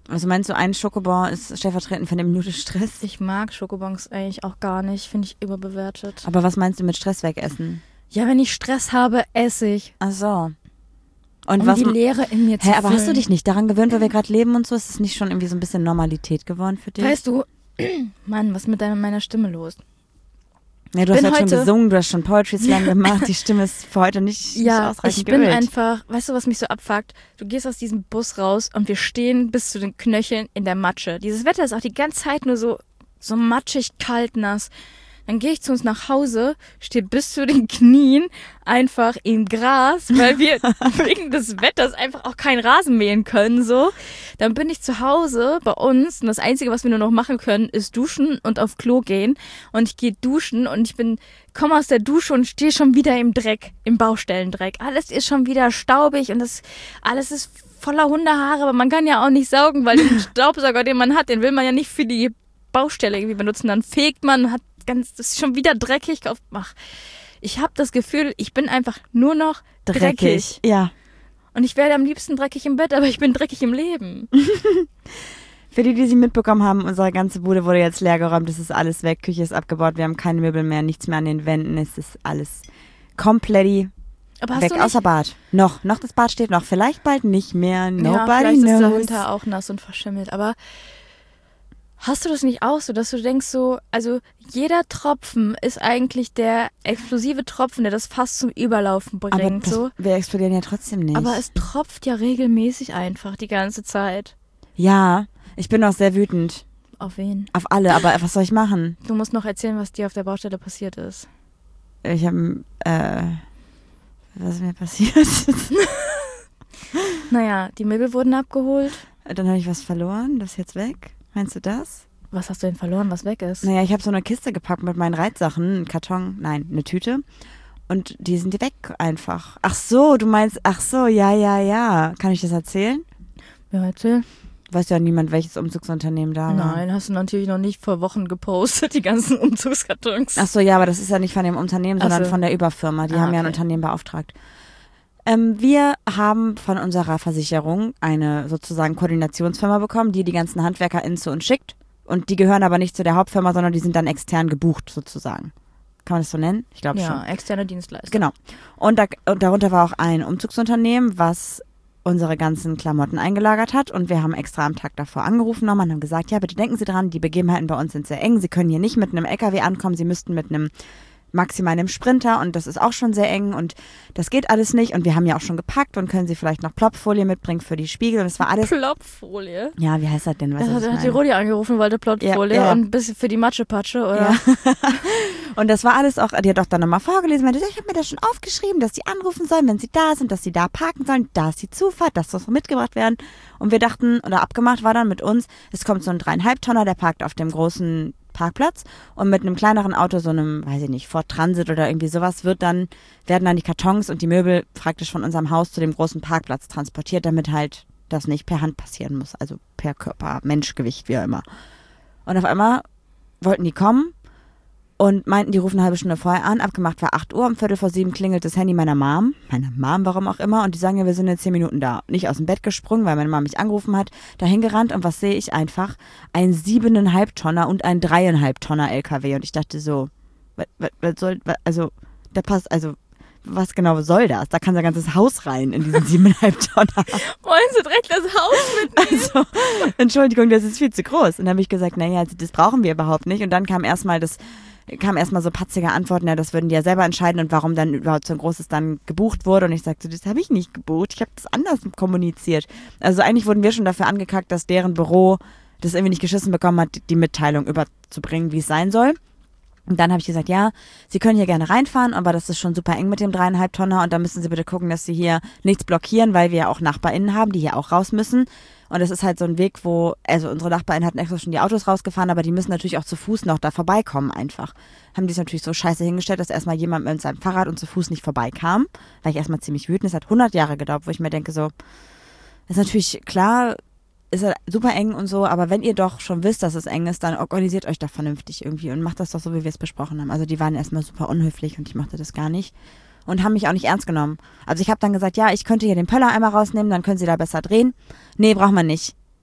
Also meinst du, ein Schokobon ist stellvertretend für eine Minute Stress? Ich mag Schokobons eigentlich auch gar nicht, finde ich überbewertet. Aber was meinst du mit Stress wegessen? Ja, wenn ich Stress habe, esse ich. Ach so. Und um was die ma- Leere in mir zu Hä, aber füllen. hast du dich nicht daran gewöhnt, weil wir gerade leben und so? Ist es nicht schon irgendwie so ein bisschen Normalität geworden für dich? Weißt du, Mann, was ist mit deiner, meiner Stimme los? Ja, du hast bin halt schon heute- gesungen, du hast schon Poetry Slam gemacht. Die Stimme ist für heute nicht, nicht Ja, ausreichend ich bin geölt. einfach, weißt du, was mich so abfuckt? Du gehst aus diesem Bus raus und wir stehen bis zu den Knöcheln in der Matsche. Dieses Wetter ist auch die ganze Zeit nur so, so matschig, kalt, nass. Dann gehe ich zu uns nach Hause, stehe bis zu den Knien einfach im Gras, weil wir wegen des Wetters einfach auch keinen Rasen mähen können, so. Dann bin ich zu Hause bei uns und das Einzige, was wir nur noch machen können, ist duschen und auf Klo gehen. Und ich gehe duschen und ich bin, komme aus der Dusche und stehe schon wieder im Dreck, im Baustellendreck. Alles ist schon wieder staubig und das, alles ist voller Hundehaare, aber man kann ja auch nicht saugen, weil den Staubsauger, den man hat, den will man ja nicht für die Baustelle irgendwie benutzen. Dann fegt man, hat ganz, das ist schon wieder dreckig. Ach, ich habe das Gefühl, ich bin einfach nur noch dreckig. Dreckig. Ja. Und ich werde am liebsten dreckig im Bett, aber ich bin dreckig im Leben. Für die, die sie mitbekommen haben, unsere ganze Bude wurde jetzt leergeräumt. Es ist alles weg, Küche ist abgebaut, wir haben keine Möbel mehr, nichts mehr an den Wänden. Es ist alles komplett Aber hast weg, du nicht, außer Bad. Noch, noch das Bad steht noch, vielleicht bald nicht mehr. ja, Nobody vielleicht ist der knows. Winter auch nass und verschimmelt, aber hast du das nicht auch so, dass du denkst so, also jeder Tropfen ist eigentlich der explosive Tropfen, der das Fass zum Überlaufen Aber bringt, das, so. wir explodieren ja trotzdem nicht. Aber es tropft ja regelmäßig einfach die ganze Zeit. ja, ich bin auch sehr wütend. Auf wen? Auf alle, aber was soll ich machen? Du musst noch erzählen, was dir auf der Baustelle passiert ist. Ich habe, äh, was ist mir passiert? Naja, die Möbel wurden abgeholt. Dann habe ich was verloren, das ist jetzt weg. Meinst du das? Was hast du denn verloren, was weg ist? Naja, ich habe so eine Kiste gepackt mit meinen Reitsachen, einen Karton, nein, eine Tüte. Und die sind weg einfach. Ach so, du meinst, ach so, ja, ja, ja. Kann ich das erzählen? Ja, erzähl. Weiß ja niemand, welches Umzugsunternehmen da war. Nein, hast du natürlich noch nicht vor Wochen gepostet, die ganzen Umzugskartons. Ach so, ja, aber das ist ja nicht von dem Unternehmen, Ach sondern so. von der Überfirma. Die Ah, haben ja ein okay. Unternehmen beauftragt. Ähm, wir haben von unserer Versicherung eine sozusagen Koordinationsfirma bekommen, die die ganzen HandwerkerInnen zu uns schickt. Und die gehören aber nicht zu der Hauptfirma, sondern die sind dann extern gebucht sozusagen. Kann man das so nennen? Ich glaube schon. Ja, externe Dienstleister. Genau. Und, da, und darunter war auch ein Umzugsunternehmen, was unsere ganzen Klamotten eingelagert hat. Und wir haben extra am Tag davor angerufen nochmal und haben gesagt, ja, bitte denken Sie dran, die Begebenheiten bei uns sind sehr eng. Sie können hier nicht mit einem L K W ankommen, Sie müssten mit einem maximal einem Sprinter und das ist auch schon sehr eng und das geht alles nicht. Und wir haben ja auch schon gepackt und können Sie vielleicht noch Plopfolie mitbringen für die Spiegel. Und es war alles... Plopfolie. Ja, wie heißt das denn? Weißt du, Da was ich hat die meine? Rodi angerufen, wollte Plopfolie Ja, ja. und ein bisschen für die Matschepatsche, oder? Ja. Und das war alles auch, die hat auch dann nochmal vorgelesen, meinte, ich habe mir das schon aufgeschrieben, dass die anrufen sollen, wenn sie da sind, dass sie da parken sollen, da ist die Zufahrt, das soll mitgebracht werden. Und wir dachten, oder abgemacht war dann mit uns, es kommt so ein dreieinhalb Tonner, der parkt auf dem großen Parkplatz und mit einem kleineren Auto, so einem, weiß ich nicht, Ford Transit oder irgendwie sowas, wird dann, werden dann die Kartons und die Möbel praktisch von unserem Haus zu dem großen Parkplatz transportiert, damit halt das nicht per Hand passieren muss, also per Körper, Menschgewicht, wie auch immer. Und auf einmal wollten die kommen und meinten, die rufen eine halbe Stunde vorher an. Abgemacht war acht Uhr, um Viertel vor sieben klingelt das Handy meiner Mom. Meiner Mom, warum auch immer. Und die sagen ja, wir sind in zehn Minuten da. Nicht aus dem Bett gesprungen, weil meine Mom mich angerufen hat. Dahin gerannt und was sehe ich einfach? Ein siebeneinhalb Tonner und ein dreieinhalb Tonner L K W. Und ich dachte so, was, was, was soll, was, also, da passt, also, was genau soll das? Da kann sein ganzes Haus rein in diesen siebeneinhalb Tonner. Wollen Sie direkt das Haus mitnehmen? Also, Entschuldigung, das ist viel zu groß. Und dann habe ich gesagt, naja, das brauchen wir überhaupt nicht. Und dann kam erstmal das, kam erstmal so patzige Antworten, ja, das würden die ja selber entscheiden und warum dann überhaupt so ein großes dann gebucht wurde. Und ich sagte, das habe ich nicht gebucht, ich habe das anders kommuniziert. Also eigentlich wurden wir schon dafür angekackt, dass deren Büro das irgendwie nicht geschissen bekommen hat, die Mitteilung überzubringen, wie es sein soll. Und dann habe ich gesagt, ja, Sie können hier gerne reinfahren, aber das ist schon super eng mit dem dreieinhalb Tonner und da müssen Sie bitte gucken, dass Sie hier nichts blockieren, weil wir ja auch NachbarInnen haben, die hier auch raus müssen. Und das ist halt so ein Weg, wo, also unsere NachbarInnen hatten extra schon die Autos rausgefahren, aber die müssen natürlich auch zu Fuß noch da vorbeikommen einfach. Haben die es natürlich so scheiße hingestellt, dass erstmal jemand mit seinem Fahrrad und zu Fuß nicht vorbeikam. War ich erstmal ziemlich wütend. Es hat hundert Jahre gedauert, wo ich mir denke so, ist natürlich klar, ist ja super eng und so, aber wenn ihr doch schon wisst, dass es eng ist, dann organisiert euch doch vernünftig irgendwie und macht das doch so, wie wir es besprochen haben. Also die waren erstmal super unhöflich und ich mochte das gar nicht und haben mich auch nicht ernst genommen. Also ich habe dann gesagt, ja, ich könnte hier den Pöller einmal rausnehmen, dann können Sie da besser drehen. Nee, braucht man nicht.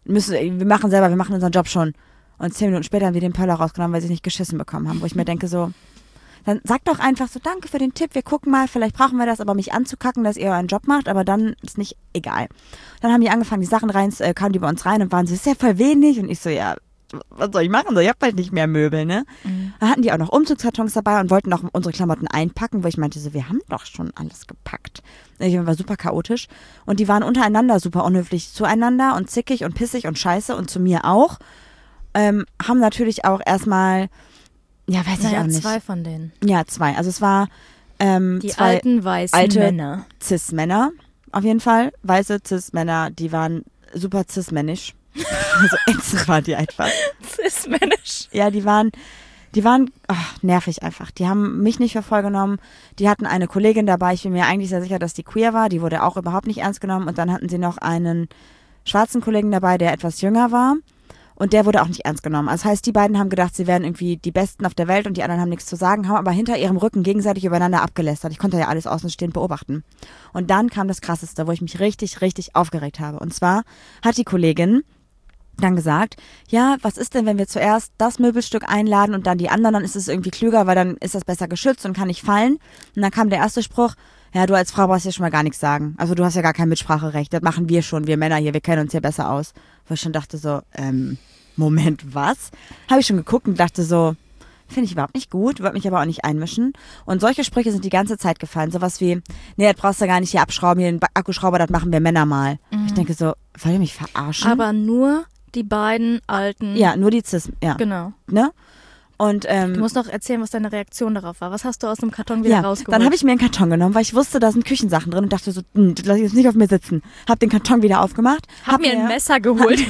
müssen, wir machen selber, wir machen unseren Job schon. Und zehn Minuten später haben wir den Pöller rausgenommen, weil sie nicht geschissen bekommen haben. Wo ich mir denke so, dann sagt doch einfach so, danke für den Tipp, wir gucken mal, vielleicht brauchen wir das, aber mich anzukacken, dass ihr euren Job macht, aber dann ist nicht egal. Dann haben die angefangen, die Sachen rein, äh, kamen die bei uns rein und waren so, ist ja voll wenig. Und ich so, ja, was soll ich machen? So, ich hab halt nicht mehr Möbel, ne? Mhm. Dann hatten die auch noch Umzugskartons dabei und wollten auch unsere Klamotten einpacken, wo ich meinte so, wir haben doch schon alles gepackt. Ich war super chaotisch. Und die waren untereinander super unhöflich zueinander und zickig und pissig und scheiße und zu mir auch. Ähm, haben natürlich auch erstmal, ja, weiß naja, ich auch nicht. zwei von denen. Ja, zwei. Also es war ähm, die zwei alten weißen alte Männer. Cis-Männer, auf jeden Fall. Weiße Cis-Männer, die waren super cis-männisch. Also ätzend waren die einfach. Cis-männisch. Ja, die waren, die waren oh, nervig einfach. Die haben mich nicht für voll genommen. Die hatten eine Kollegin dabei. Ich bin mir eigentlich sehr sicher, dass die queer war. Die wurde auch überhaupt nicht ernst genommen. Und dann hatten sie noch einen schwarzen Kollegen dabei, der etwas jünger war. Und der wurde auch nicht ernst genommen. Also das heißt, die beiden haben gedacht, sie wären irgendwie die Besten auf der Welt und die anderen haben nichts zu sagen, haben aber hinter ihrem Rücken gegenseitig übereinander abgelästert. Ich konnte ja alles außenstehend beobachten. Und dann kam das Krasseste, wo ich mich richtig, richtig aufgeregt habe. Und zwar hat die Kollegin dann gesagt, ja, was ist denn, wenn wir zuerst das Möbelstück einladen und dann die anderen, dann ist es irgendwie klüger, weil dann ist das besser geschützt und kann nicht fallen. Und dann kam der erste Spruch, ja, du als Frau brauchst ja schon mal gar nichts sagen. Also du hast ja gar kein Mitspracherecht. Das machen wir schon, wir Männer hier, wir kennen uns hier besser aus. Wo ich schon dachte so, ähm, Moment, was? Habe ich schon geguckt und dachte so, finde ich überhaupt nicht gut, würde mich aber auch nicht einmischen. Und solche Sprüche sind die ganze Zeit gefallen. Sowas wie, nee, das brauchst du gar nicht hier abschrauben, hier den Akkuschrauber, das machen wir Männer mal. Mhm. Ich denke so, wollt ihr mich verarschen? Aber nur die beiden alten. Ja, nur die Cis, ja. Genau. Ne? Und, ähm, du musst noch erzählen, was deine Reaktion darauf war. Was hast du aus dem Karton wieder ja, rausgeholt? Dann habe ich mir einen Karton genommen, weil ich wusste, da sind Küchensachen drin und dachte so, hm, das lass ich jetzt nicht auf mir sitzen. Hab den Karton wieder aufgemacht. Hab, hab mir ein Messer geholt.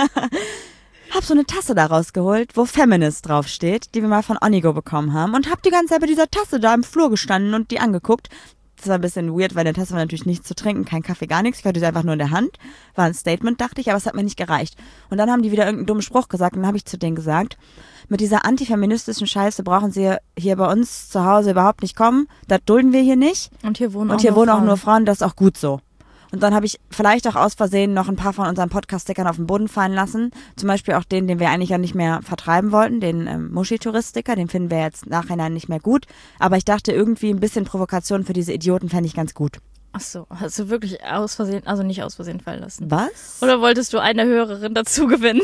Hab so eine Tasse da rausgeholt, wo Feminist draufsteht, die wir mal von Onigo bekommen haben. Und hab die ganze Zeit bei dieser Tasse da im Flur gestanden und die angeguckt. Das war ein bisschen weird, weil in der Tasse war natürlich nichts zu trinken, kein Kaffee, gar nichts. Ich hatte sie einfach nur in der Hand. War ein Statement, dachte ich, aber es hat mir nicht gereicht. Und dann haben die wieder irgendeinen dummen Spruch gesagt und dann habe ich zu denen gesagt, mit dieser antifeministischen Scheiße brauchen sie hier bei uns zu Hause überhaupt nicht kommen. Das dulden wir hier nicht. Und hier wohnen, und auch, hier nur wohnen Frauen. auch nur Frauen, das ist auch gut so. Und dann habe ich vielleicht auch aus Versehen noch ein paar von unseren Podcast-Stickern auf den Boden fallen lassen. Zum Beispiel auch den, den wir eigentlich ja nicht mehr vertreiben wollten, den ähm, Muschi-Tourist-Sticker. Den finden wir jetzt nachhinein nicht mehr gut. Aber ich dachte, irgendwie ein bisschen Provokation für diese Idioten fände ich ganz gut. Ach so, hast du wirklich aus Versehen, also nicht aus Versehen fallen lassen? Was? Oder wolltest du eine Hörerin dazu gewinnen?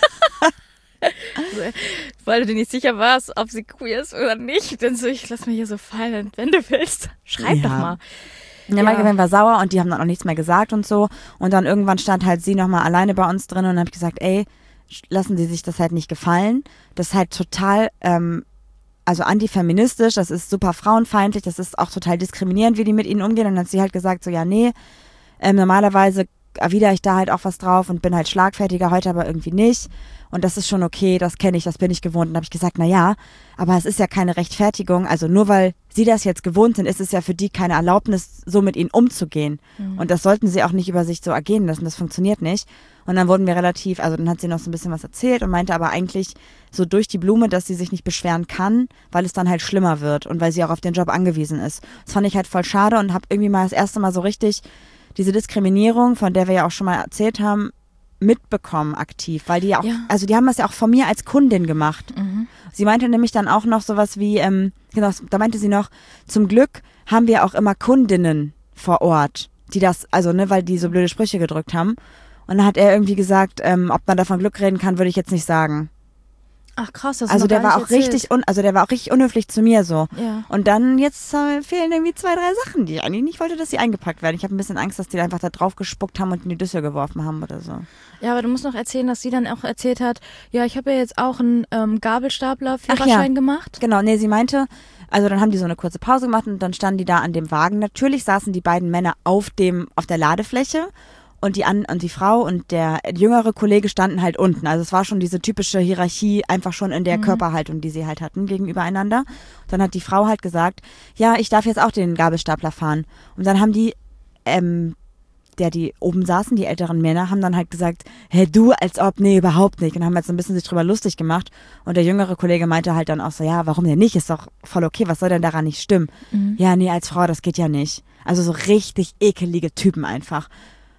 Also, weil du dir nicht sicher warst, ob sie queer ist oder nicht. Denn so, ich lass mir hier so fallen, wenn du willst. Schreib ja. doch mal. Ja, Michael war sauer und die haben dann auch nichts mehr gesagt und so. Und dann irgendwann stand halt sie nochmal alleine bei uns drin und dann habe ich gesagt, ey, lassen Sie sich das halt nicht gefallen. Das ist halt total, ähm, also antifeministisch, das ist super frauenfeindlich, das ist auch total diskriminierend, wie die mit ihnen umgehen. Und dann hat sie halt gesagt, so ja, nee, ähm, normalerweise erwidere ich da halt auch was drauf und bin halt schlagfertiger, heute aber irgendwie nicht. Und das ist schon okay, das kenne ich, das bin ich gewohnt. Und da habe ich gesagt, na ja, aber es ist ja keine Rechtfertigung. Also nur weil sie das jetzt gewohnt sind, ist es ja für die keine Erlaubnis, so mit ihnen umzugehen. Mhm. Und das sollten sie auch nicht über sich so ergehen lassen. Das funktioniert nicht. Und dann wurden wir relativ, also dann hat sie noch so ein bisschen was erzählt und meinte aber eigentlich so durch die Blume, dass sie sich nicht beschweren kann, weil es dann halt schlimmer wird und weil sie auch auf den Job angewiesen ist. Das fand ich halt voll schade und habe irgendwie mal das erste Mal so richtig diese Diskriminierung, von der wir ja auch schon mal erzählt haben, mitbekommen aktiv, weil die ja auch, ja. also die haben das ja auch von mir als Kundin gemacht. Mhm. Sie meinte nämlich dann auch noch sowas wie, ähm, genau, da meinte sie noch, zum Glück haben wir auch immer Kundinnen vor Ort, die das, also ne, weil die so blöde Sprüche gedrückt haben. Und dann hat er irgendwie gesagt, ähm, ob man davon Glück reden kann, würde ich jetzt nicht sagen. Ach krass, das ist Also noch der gar war nicht auch erzählt. richtig, un, also der war auch richtig unhöflich zu mir so. Ja. Und dann jetzt äh, fehlen irgendwie zwei, drei Sachen, die ich eigentlich nicht wollte, dass sie eingepackt werden. Ich habe ein bisschen Angst, dass die einfach da drauf gespuckt haben und in die Düsse geworfen haben oder so. Ja, aber du musst noch erzählen, dass sie dann auch erzählt hat, ja, ich habe ja jetzt auch einen ähm, Gabelstapler-Führerschein ja. gemacht. Genau, nee, sie meinte, also dann haben die so eine kurze Pause gemacht und dann standen die da an dem Wagen. Natürlich saßen die beiden Männer auf dem, auf der Ladefläche. Und die, An- und die Frau und der jüngere Kollege standen halt unten. Also es war schon diese typische Hierarchie, einfach schon in der mhm. Körperhaltung, die sie halt hatten gegenüber einander. Dann hat die Frau halt gesagt, ja, ich darf jetzt auch den Gabelstapler fahren. Und dann haben die, ähm, der die oben saßen, die älteren Männer, haben dann halt gesagt, hä, du, als ob, nee, überhaupt nicht. Und haben halt so ein bisschen sich drüber lustig gemacht. Und der jüngere Kollege meinte halt dann auch so, ja, warum denn nicht? Ist doch voll okay, was soll denn daran nicht stimmen? Mhm. Ja, nee, als Frau, das geht ja nicht. Also so richtig ekelige Typen einfach.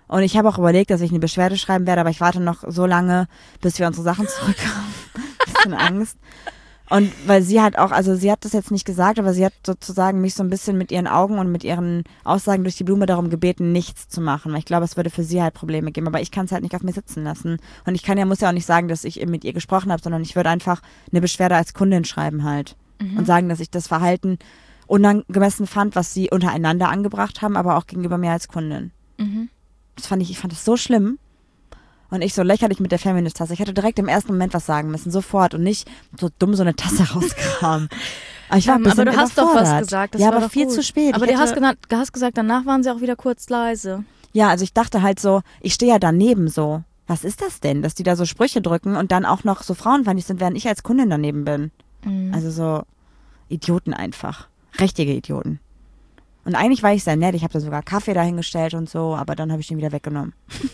Und ich habe auch überlegt, dass ich eine Beschwerde schreiben werde, aber ich warte noch so lange, bis wir unsere Sachen zurückhaben. Bisschen Angst. Und weil sie halt auch, also sie hat das jetzt nicht gesagt, aber sie hat sozusagen mich so ein bisschen mit ihren Augen und mit ihren Aussagen durch die Blume darum gebeten, nichts zu machen. Weil ich glaube, es würde für sie halt Probleme geben. Aber ich kann es halt nicht auf mir sitzen lassen. Und ich kann ja, muss ja auch nicht sagen, dass ich mit ihr gesprochen habe, sondern ich würde einfach eine Beschwerde als Kundin schreiben halt. Mhm. Und sagen, dass ich das Verhalten unangemessen fand, was sie untereinander angebracht haben, aber auch gegenüber mir als Kundin. Mhm. Das fand ich, ich fand das so schlimm. Und ich so lächerlich mit der Feminist-Tasse. Ich hätte direkt im ersten Moment was sagen müssen, sofort. Und nicht so dumm so eine Tasse rauskramen. Aber ich war ein bisschen aber du hast doch was gesagt. Das ja, war aber doch viel gut. zu spät. Aber ich du hast, hätte, genannt, hast gesagt, danach waren sie auch wieder kurz leise. Ja, also ich dachte halt so, ich stehe ja daneben so. Was ist das denn, dass die da so Sprüche drücken und dann auch noch so frauenfeindlich sind, während ich als Kundin daneben bin. Mhm. Also so Idioten einfach. Richtige Idioten. Und eigentlich war ich sehr nett. Ich habe da sogar Kaffee dahingestellt und so, aber dann habe ich den wieder weggenommen.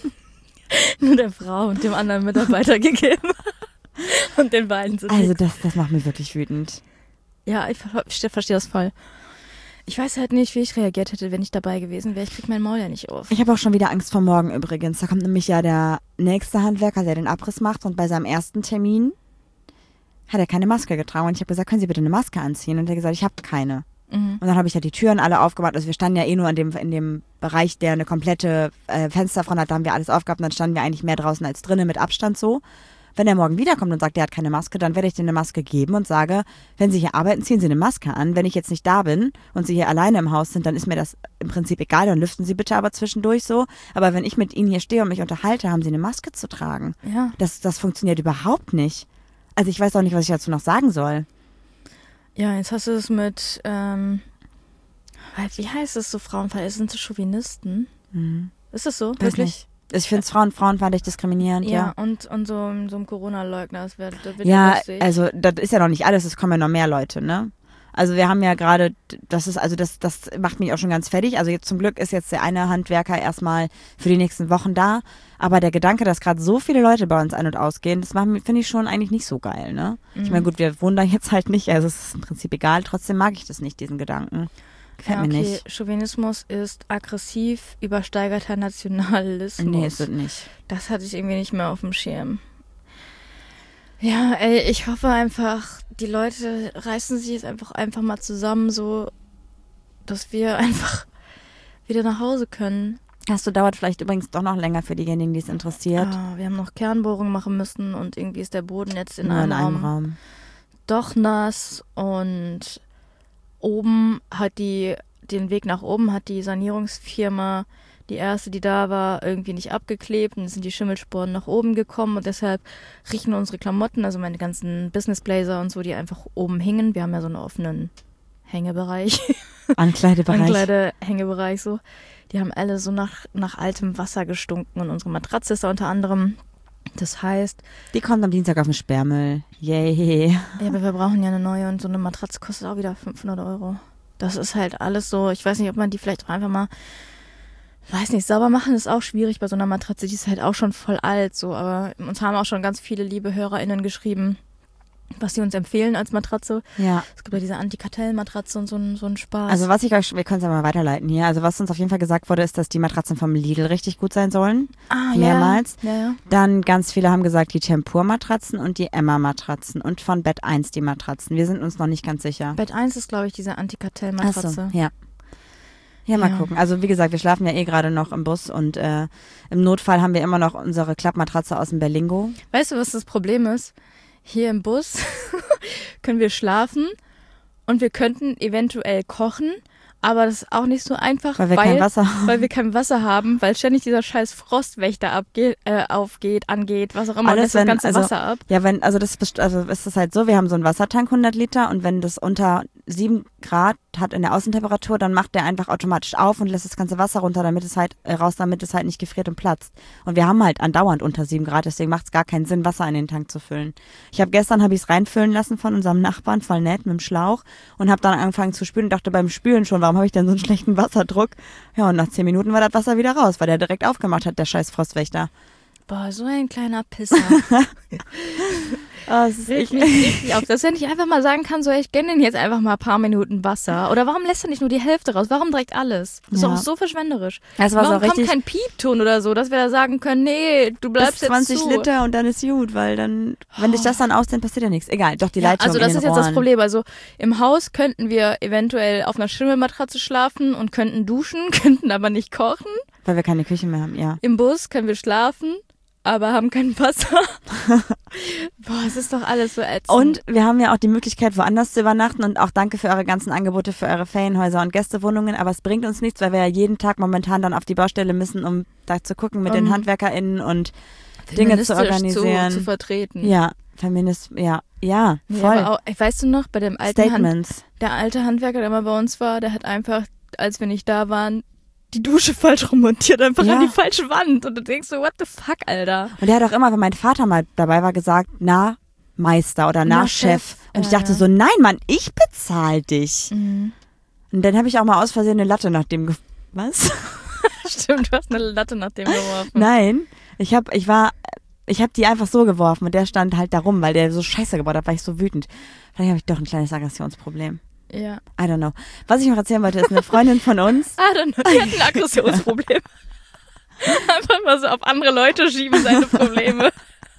Nur der Frau und dem anderen Mitarbeiter gegeben. Und den beiden so. Also das, das macht mich wirklich wütend. Ja, ich verstehe versteh das voll. Ich weiß halt nicht, wie ich reagiert hätte, wenn ich dabei gewesen wäre. Ich krieg mein Maul ja nicht auf. Ich habe auch schon wieder Angst vor morgen übrigens. Da kommt nämlich ja der nächste Handwerker, der den Abriss macht. Und bei seinem ersten Termin hat er keine Maske getragen. Und ich habe gesagt, können Sie bitte eine Maske anziehen? Und er hat gesagt, ich habe keine. Mhm. Und dann habe ich ja die Türen alle aufgemacht. Also wir standen ja eh nur in dem, in dem Bereich, der eine komplette äh, Fensterfront hat. Da haben wir alles aufgehabt und dann standen wir eigentlich mehr draußen als drinnen mit Abstand so. Wenn er morgen wiederkommt und sagt, er hat keine Maske, dann werde ich dir eine Maske geben und sage, wenn Sie hier arbeiten, ziehen Sie eine Maske an. Wenn ich jetzt nicht da bin und Sie hier alleine im Haus sind, dann ist mir das im Prinzip egal, dann lüften Sie bitte aber zwischendurch so. Aber wenn ich mit Ihnen hier stehe und mich unterhalte, haben Sie eine Maske zu tragen. Ja. Das, das funktioniert überhaupt nicht. Also ich weiß auch nicht, was ich dazu noch sagen soll. Ja, jetzt hast du es mit, ähm, wie heißt es so frauenfeindlich? Sind das Chauvinisten? Mhm. Ist das so? Weiß Wirklich? Nicht. Ich finde es Frauen, frauenfeindlich diskriminierend, ja. Ja, und, und so, so ein Corona-Leugner, das wird, das wird ja lustig. Also das ist ja noch nicht alles, es kommen ja noch mehr Leute, ne? Also wir haben ja gerade, das ist, also das, das macht mich auch schon ganz fertig. Also jetzt zum Glück ist jetzt der eine Handwerker erstmal für die nächsten Wochen da. Aber der Gedanke, dass gerade so viele Leute bei uns ein- und ausgehen, das finde ich schon eigentlich nicht so geil, ne? Mhm. Ich meine, gut, wir wohnen da jetzt halt nicht, also es ist im Prinzip egal. Trotzdem mag ich das nicht, diesen Gedanken. Gefällt ja, okay. mir nicht. Chauvinismus ist aggressiv, übersteigerter Nationalismus. Nee, ist es nicht. Das hatte ich irgendwie nicht mehr auf dem Schirm. Ja, ey, ich hoffe einfach, die Leute reißen sich jetzt einfach, einfach mal zusammen, so, dass wir einfach wieder nach Hause können. Das dauert vielleicht übrigens doch noch länger für diejenigen, die es interessiert. Ah, wir haben noch Kernbohrungen machen müssen und irgendwie ist der Boden jetzt in, Nur einem, in einem Raum, Raum doch nass und oben hat die, den Weg nach oben hat die Sanierungsfirma, die erste, die da war, irgendwie nicht abgeklebt und sind die Schimmelsporen nach oben gekommen und deshalb riechen unsere Klamotten, also meine ganzen Businessblazer und so, die einfach oben hingen. Wir haben ja so einen offenen Hängebereich. Ankleidebereich. Ankleidehängebereich so. Die haben alle so nach, nach altem Wasser gestunken und unsere Matratze ist da unter anderem. Das heißt... Die kommt am Dienstag auf den Sperrmüll. Yay. Ja, aber wir brauchen ja eine neue und so eine Matratze kostet auch wieder fünfhundert Euro. Das ist halt alles so, ich weiß nicht, ob man die vielleicht auch einfach mal, weiß nicht, sauber machen ist auch schwierig bei so einer Matratze, die ist halt auch schon voll alt, so, aber uns haben auch schon ganz viele liebe HörerInnen geschrieben, was sie uns empfehlen als Matratze. Ja. Es gibt ja diese Antikartell-Matratze und so ein, so ein Spaß. Also was ich euch, wir können es ja mal weiterleiten hier, also was uns auf jeden Fall gesagt wurde, ist, dass die Matratzen vom Lidl richtig gut sein sollen. Ah, mehrmals. Ja, ja. Dann ganz viele haben gesagt, die Tempur-Matratzen und die Emma-Matratzen und von Bett eins die Matratzen. Wir sind uns noch nicht ganz sicher. Bett eins ist, glaube ich, diese Antikartell-Matratze. Ach so, ja. Ja, mal ja. gucken. Also wie gesagt, wir schlafen ja eh gerade noch im Bus und äh, im Notfall haben wir immer noch unsere Klappmatratze aus dem Berlingo. Weißt du, was das Problem ist? Hier im Bus können wir schlafen und wir könnten eventuell kochen, aber das ist auch nicht so einfach, weil wir weil, kein Wasser haben. Weil wir kein Wasser haben, weil ständig dieser scheiß Frostwächter abgeht, äh, aufgeht, angeht, was auch immer, Alles, und lässt wenn, das ganze also, Wasser ab. Ja, wenn, also das also ist es halt so, wir haben so einen Wassertank hundert Liter und wenn das unter sieben Grad hat in der Außentemperatur, dann macht der einfach automatisch auf und lässt das ganze Wasser runter, damit es halt äh, raus, damit es halt nicht gefriert und platzt. Und wir haben halt andauernd unter sieben Grad, deswegen macht es gar keinen Sinn, Wasser in den Tank zu füllen. Ich habe gestern habe ich es reinfüllen lassen von unserem Nachbarn, voll nett, mit dem Schlauch und habe dann angefangen zu spülen und dachte beim Spülen schon, warum habe ich denn so einen schlechten Wasserdruck? Ja, und nach zehn Minuten war das Wasser wieder raus, weil der direkt aufgemacht hat, der scheiß Frostwächter. Boah, so ein kleiner Pisser. Oh, es ist Regt mich richtig auf, dass er nicht einfach mal sagen kann, so, ich gönne den jetzt einfach mal ein paar Minuten Wasser. Oder warum lässt er nicht nur die Hälfte raus? Warum direkt alles? Das ist Ja. doch so verschwenderisch. Das war Warum so richtig kommt kein Piepton oder so, dass wir da sagen können, nee, du bleibst bis zwanzig jetzt zu. Liter und dann ist gut, weil dann, wenn dich das dann ausdehnt, passiert ja nichts. Egal, doch die Ja, Leitung also in das den ist jetzt Rohren. das Problem. Also im Haus könnten wir eventuell auf einer Schimmelmatratze schlafen und könnten duschen, könnten aber nicht kochen. Weil wir keine Küche mehr haben, ja. Im Bus können wir schlafen, aber haben kein Wasser. Boah, es ist doch alles so ätzend. Und wir haben ja auch die Möglichkeit, woanders zu übernachten und auch danke für eure ganzen Angebote für eure Ferienhäuser und Gästewohnungen, aber es bringt uns nichts, weil wir ja jeden Tag momentan dann auf die Baustelle müssen, um da zu gucken mit Um den HandwerkerInnen und Dinge zu feministisch organisieren. Zu, zu vertreten. Ja, Feminist, ja, ja, Nee, voll. aber auch, weißt du noch, bei dem alten Hand, Statements. der alte Handwerker, der immer bei uns war, der hat einfach, als wir nicht da waren, die Dusche falsch rummontiert, einfach Ja. an die falsche Wand. Und du denkst so, what the fuck, Alter? Und der hat auch immer, wenn mein Vater mal dabei war, gesagt, na, Meister oder na, Na, Chef. Chef. Und ich Ja, dachte ja. so, nein, Mann, ich bezahl dich. Mhm. Und dann habe ich auch mal aus Versehen eine Latte nach dem ge Was? Stimmt, du hast eine Latte nach dem geworfen. Nein, ich habe, ich war, ich habe die einfach so geworfen und der stand halt da rum, weil der so Scheiße gebaut hat, war ich so wütend. Vielleicht habe ich doch ein kleines Aggressionsproblem. Ja. I don't know. Was ich noch erzählen wollte, ist eine Freundin von uns. I don't know, die hat ein Aggressionsproblem. Einfach mal so auf andere Leute schieben seine Probleme.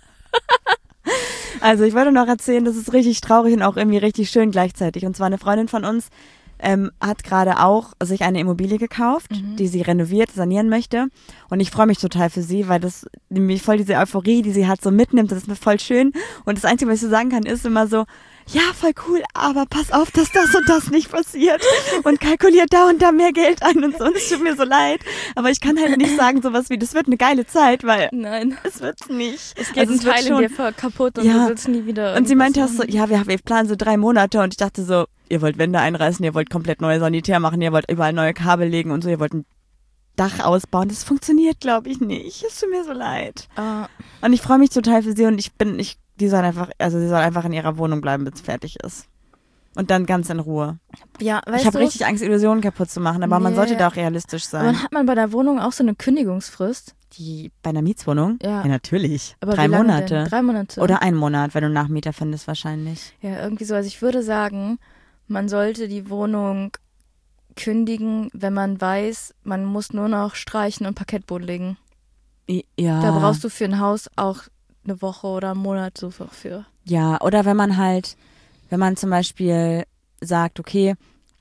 Also ich wollte noch erzählen, das ist richtig traurig und auch irgendwie richtig schön gleichzeitig. Und zwar eine Freundin von uns ähm, hat gerade auch sich eine Immobilie gekauft, Mhm. die sie renoviert, sanieren möchte. Und ich freue mich total für sie, weil das nämlich voll diese Euphorie, die sie hat, so mitnimmt. Das ist mir voll schön. Und das Einzige, was ich so sagen kann, ist immer so, ja, voll cool, aber pass auf, dass das und das nicht passiert. Und kalkuliert da und da mehr Geld ein und so. Und es tut mir so leid. Aber ich kann halt nicht sagen sowas wie, das wird eine geile Zeit, weil Nein. es wird's nicht. Es geht Also ein es wird Teil in schon- dir voll kaputt und Ja. du sitzt nie wieder. Und sie meinte auch irgendwas so, ja, wir, wir planen so drei Monate und ich dachte so, ihr wollt Wände einreißen, ihr wollt komplett neue Sanitär machen, ihr wollt überall neue Kabel legen und so, ihr wollt ein Dach ausbauen. Das funktioniert, glaube ich, nicht. Es tut mir so leid. Ah, Und ich freue mich total für sie und ich bin, ich, die soll einfach, also sie soll einfach in ihrer Wohnung bleiben, bis es fertig ist. Und dann ganz in Ruhe. ja, weißt ich habe du, richtig Angst, Illusionen kaputt zu machen, aber man Nee. sollte da auch realistisch aber sein. dann hat man bei der Wohnung auch so eine Kündigungsfrist. Die bei einer Mietswohnung? Ja. natürlich. Aber Drei wie lange Monate. Denn? Drei Monate. Oder ein Monat, wenn du einen Nachmieter findest, wahrscheinlich. Ja, irgendwie so. Also ich würde sagen, man sollte die Wohnung kündigen, wenn man weiß, man muss nur noch streichen und Parkettboden legen. I- Ja. Da brauchst du für ein Haus auch eine Woche oder einen Monat so für. Ja, oder wenn man halt, wenn man zum Beispiel sagt, okay,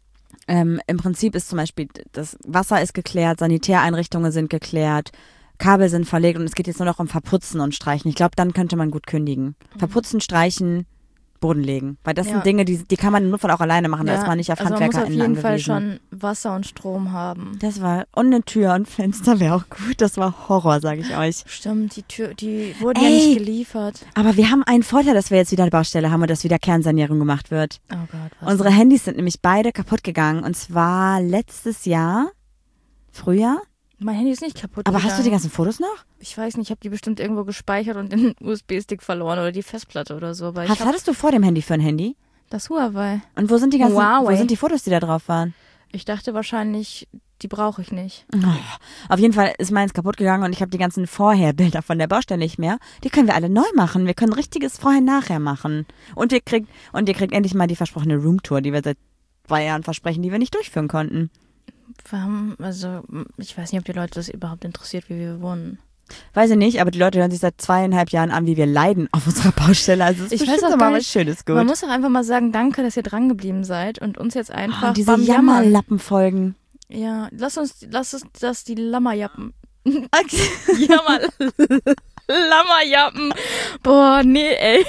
ähm, im Prinzip ist zum Beispiel, das Wasser ist geklärt, Sanitäreinrichtungen sind geklärt, Kabel sind verlegt und es geht jetzt nur noch um Verputzen und Streichen. Ich glaube, dann könnte man gut kündigen. Verputzen, Streichen, Boden legen. Weil das Ja. sind Dinge, die, die kann man im Notfall auch alleine machen, da ist man nicht auf also man muss auf HandwerkerInnen jeden Fall angewiesen. schon Wasser und Strom haben. Das war, und eine Tür und Fenster wäre auch gut. Das war Horror, sage ich euch. Stimmt, die Tür, die wurden Ey. ja nicht geliefert. Aber wir haben einen Vorteil, dass wir jetzt wieder eine Baustelle haben und dass wieder Kernsanierung gemacht wird. Oh Gott, was? Unsere Handys sind nämlich beide kaputt gegangen und zwar letztes Jahr, Frühjahr. Mein Handy ist nicht kaputt Aber hast du die gegangen. ganzen Fotos noch? Ich weiß nicht, ich habe die bestimmt irgendwo gespeichert und den U S B-Stick verloren oder die Festplatte oder so. Aber ich Was hab hattest du vor dem Handy für ein Handy? das Huawei. Und wo sind die ganzen, Huawei. wo sind die Fotos, die da drauf waren? Ich dachte wahrscheinlich, die brauche ich nicht. Oh, auf jeden Fall ist meins kaputt gegangen und ich habe die ganzen Vorherbilder von der Baustelle nicht mehr. Die können wir alle neu machen. Wir können richtiges Vorher-Nachher machen. Und ihr kriegt, und ihr kriegt endlich mal die versprochene Roomtour, die wir seit zwei Jahren versprechen, die wir nicht durchführen konnten. Wir haben, also, ich weiß nicht, ob die Leute das überhaupt interessiert, wie wir wohnen. Weiß ich nicht, aber die Leute hören sich seit zweieinhalb Jahren an, wie wir leiden auf unserer Baustelle. Also es ist Ich weiß bestimmt auch mal gar was nicht- Schönes gut. Man muss auch einfach mal sagen, danke, dass ihr dran geblieben seid und uns jetzt einfach Oh, diese beim Jammern. Jammerlappen-Folgen. Ja, lass uns, lass uns das die Lammerjappen. Jammer, Lammerjappen. Boah, nee, ey.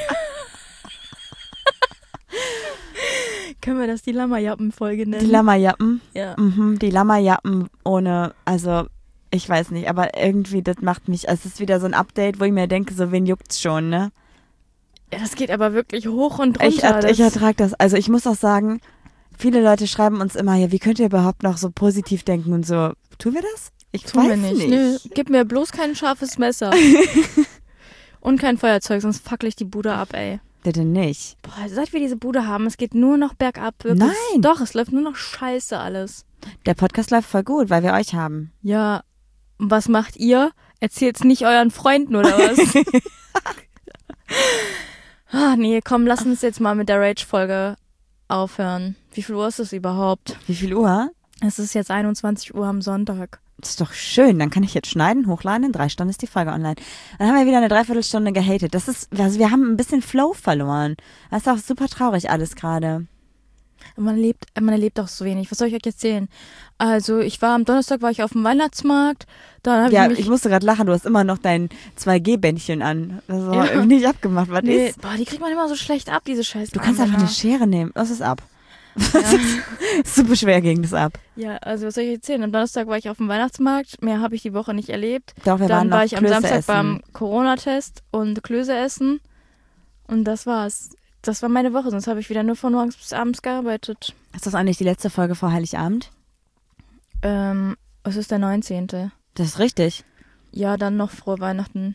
Können wir das die Lammerjappen-Folge nennen? Die Lammerjappen. ja. Mhm, die Lammerjappen ohne, also ich weiß nicht, aber irgendwie, das macht mich, es ist wieder so ein Update, wo ich mir denke, so wen juckt's schon, ne? ja, das geht aber wirklich hoch und runter. Ich, er- ich das, ertrage das. Also ich muss auch sagen, viele Leute schreiben uns immer, ja, wie könnt ihr überhaupt noch so positiv denken und so. Tun wir das? Ich tun weiß wir nicht. nicht. Nö, gib mir bloß kein scharfes Messer. Und kein Feuerzeug, sonst fackel ich die Bude ab, ey. Bitte nicht. Boah, seit wir diese Bude haben, es geht nur noch bergab. Wirklich. Nein. Doch, es läuft nur noch scheiße alles. Der Podcast läuft voll gut, weil wir euch haben. Ja, und was macht ihr? Erzählt's nicht euren Freunden oder was? Ah, nee, komm, lass uns jetzt mal mit der Rage-Folge aufhören. Wie viel Uhr ist es überhaupt? Wie viel Uhr? Es ist jetzt einundzwanzig Uhr am Sonntag. Das ist doch schön. Dann kann ich jetzt schneiden, hochladen. In drei Stunden ist die Folge online. Dann haben wir wieder eine Dreiviertelstunde gehatet. Das ist, also wir haben ein bisschen Flow verloren. Das ist auch super traurig alles gerade. Man lebt, man erlebt auch so wenig. Was soll ich euch erzählen? Also ich war am Donnerstag war ich auf dem Weihnachtsmarkt. Dann hab Ja, ich, mich, ich musste gerade lachen. Du hast immer noch dein zwei G Bändchen an. Das war Ja. irgendwie nicht abgemacht. Was nee, ist? boah, die kriegt man immer so schlecht ab, diese scheiß Du kannst einfach eine Armbänder. Schere nehmen. Das ist ab. Ja. Super schwer ging das ab. Ja, also was soll ich erzählen? Am Donnerstag war ich auf dem Weihnachtsmarkt. Mehr habe ich die Woche nicht erlebt. Doch, wir waren Dann noch war ich am Klöße Samstag essen. beim Corona-Test und Klöße essen. Und das war's. Das war meine Woche, sonst habe ich wieder nur von morgens bis abends gearbeitet. Ist das eigentlich die letzte Folge vor Heiligabend? Ähm, es ist der neunzehnte Das ist richtig. Ja, dann noch frohe Weihnachten.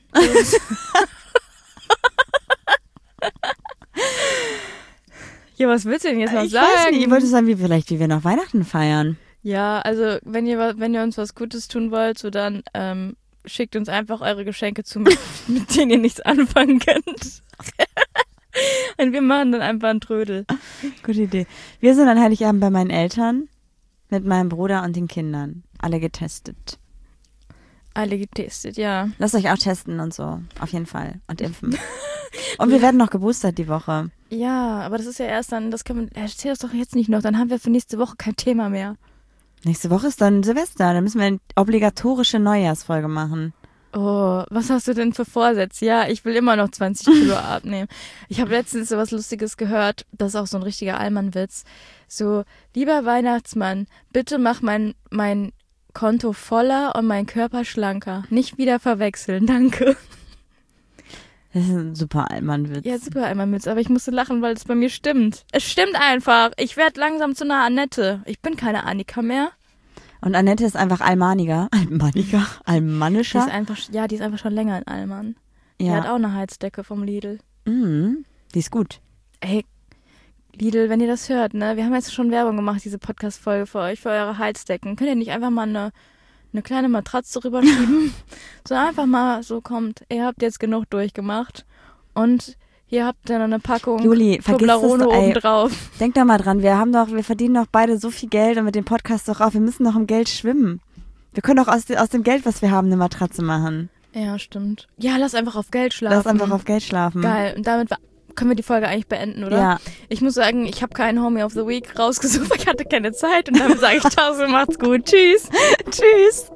Ja, was willst du denn jetzt noch ich sagen? weiß nicht. Ich wollte sagen, wie vielleicht, wie wir noch Weihnachten feiern. Ja, also wenn ihr wa- wenn ihr uns was Gutes tun wollt, so dann ähm, schickt uns einfach eure Geschenke zu, mit, mit denen ihr nichts anfangen könnt. Und wir machen dann einfach einen Trödel. Gute Idee. Wir sind an Heiligabend bei meinen Eltern mit meinem Bruder und den Kindern. Alle getestet. Alle getestet, ja. Lasst euch auch testen und so. Auf jeden Fall. Und impfen. Und wir werden noch geboostert die Woche. Ja, aber das ist ja erst dann, das kann man, erzähl das doch jetzt nicht noch, dann haben wir für nächste Woche kein Thema mehr. Nächste Woche ist dann Silvester. Dann müssen wir eine obligatorische Neujahrsfolge machen. Oh, was hast du denn für Vorsätze? Ja, ich will immer noch zwanzig Kilo abnehmen. Ich habe letztens so was Lustiges gehört, das ist auch so ein richtiger Allmann-Witz. So, lieber Weihnachtsmann, bitte mach mein, mein Konto voller und mein Körper schlanker. Nicht wieder verwechseln, danke. Das ist ein super Allmann-Witz. Ja, super, Allmann-Witz, aber ich musste lachen, weil es bei mir stimmt. Es stimmt einfach. Ich werde langsam zu einer Annette. Ich bin keine Annika mehr. Und Annette ist einfach Almaniger. Almaniger? Die Almanischer? ist einfach, ja, die ist einfach schon länger in Allmann. Die hat Ja. auch eine Heizdecke vom Lidl. Mhm. Die ist gut. Ey, Lidl, wenn ihr das hört, ne? Wir haben jetzt schon Werbung gemacht, diese Podcast-Folge für euch, für eure Heizdecken. Könnt ihr nicht einfach mal eine, eine kleine Matratze drüber schieben? Sondern einfach mal so kommt, ihr habt jetzt genug durchgemacht und hier habt ihr noch eine Packung Juli, vergiss Toblerone das, ey. obendrauf. Denk doch mal dran, wir haben doch, wir verdienen doch beide so viel Geld und mit dem Podcast doch auch, wir müssen doch im Geld schwimmen. Wir können doch aus, de, aus dem Geld, was wir haben, eine Matratze machen. Ja, stimmt. Ja, lass einfach auf Geld schlafen. Lass einfach auf Geld schlafen. Geil. Und damit wa- können wir die Folge eigentlich beenden, oder? Ja. Ich muss sagen, ich habe keinen Homie of the Week rausgesucht, weil ich hatte keine Zeit. Und damit sage ich ciao, so macht's gut. Tschüss. Tschüss.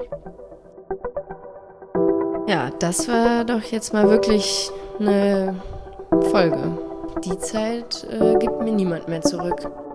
Ja, das war doch jetzt mal wirklich eine Folge. Die Zeit äh, gibt mir niemand mehr zurück.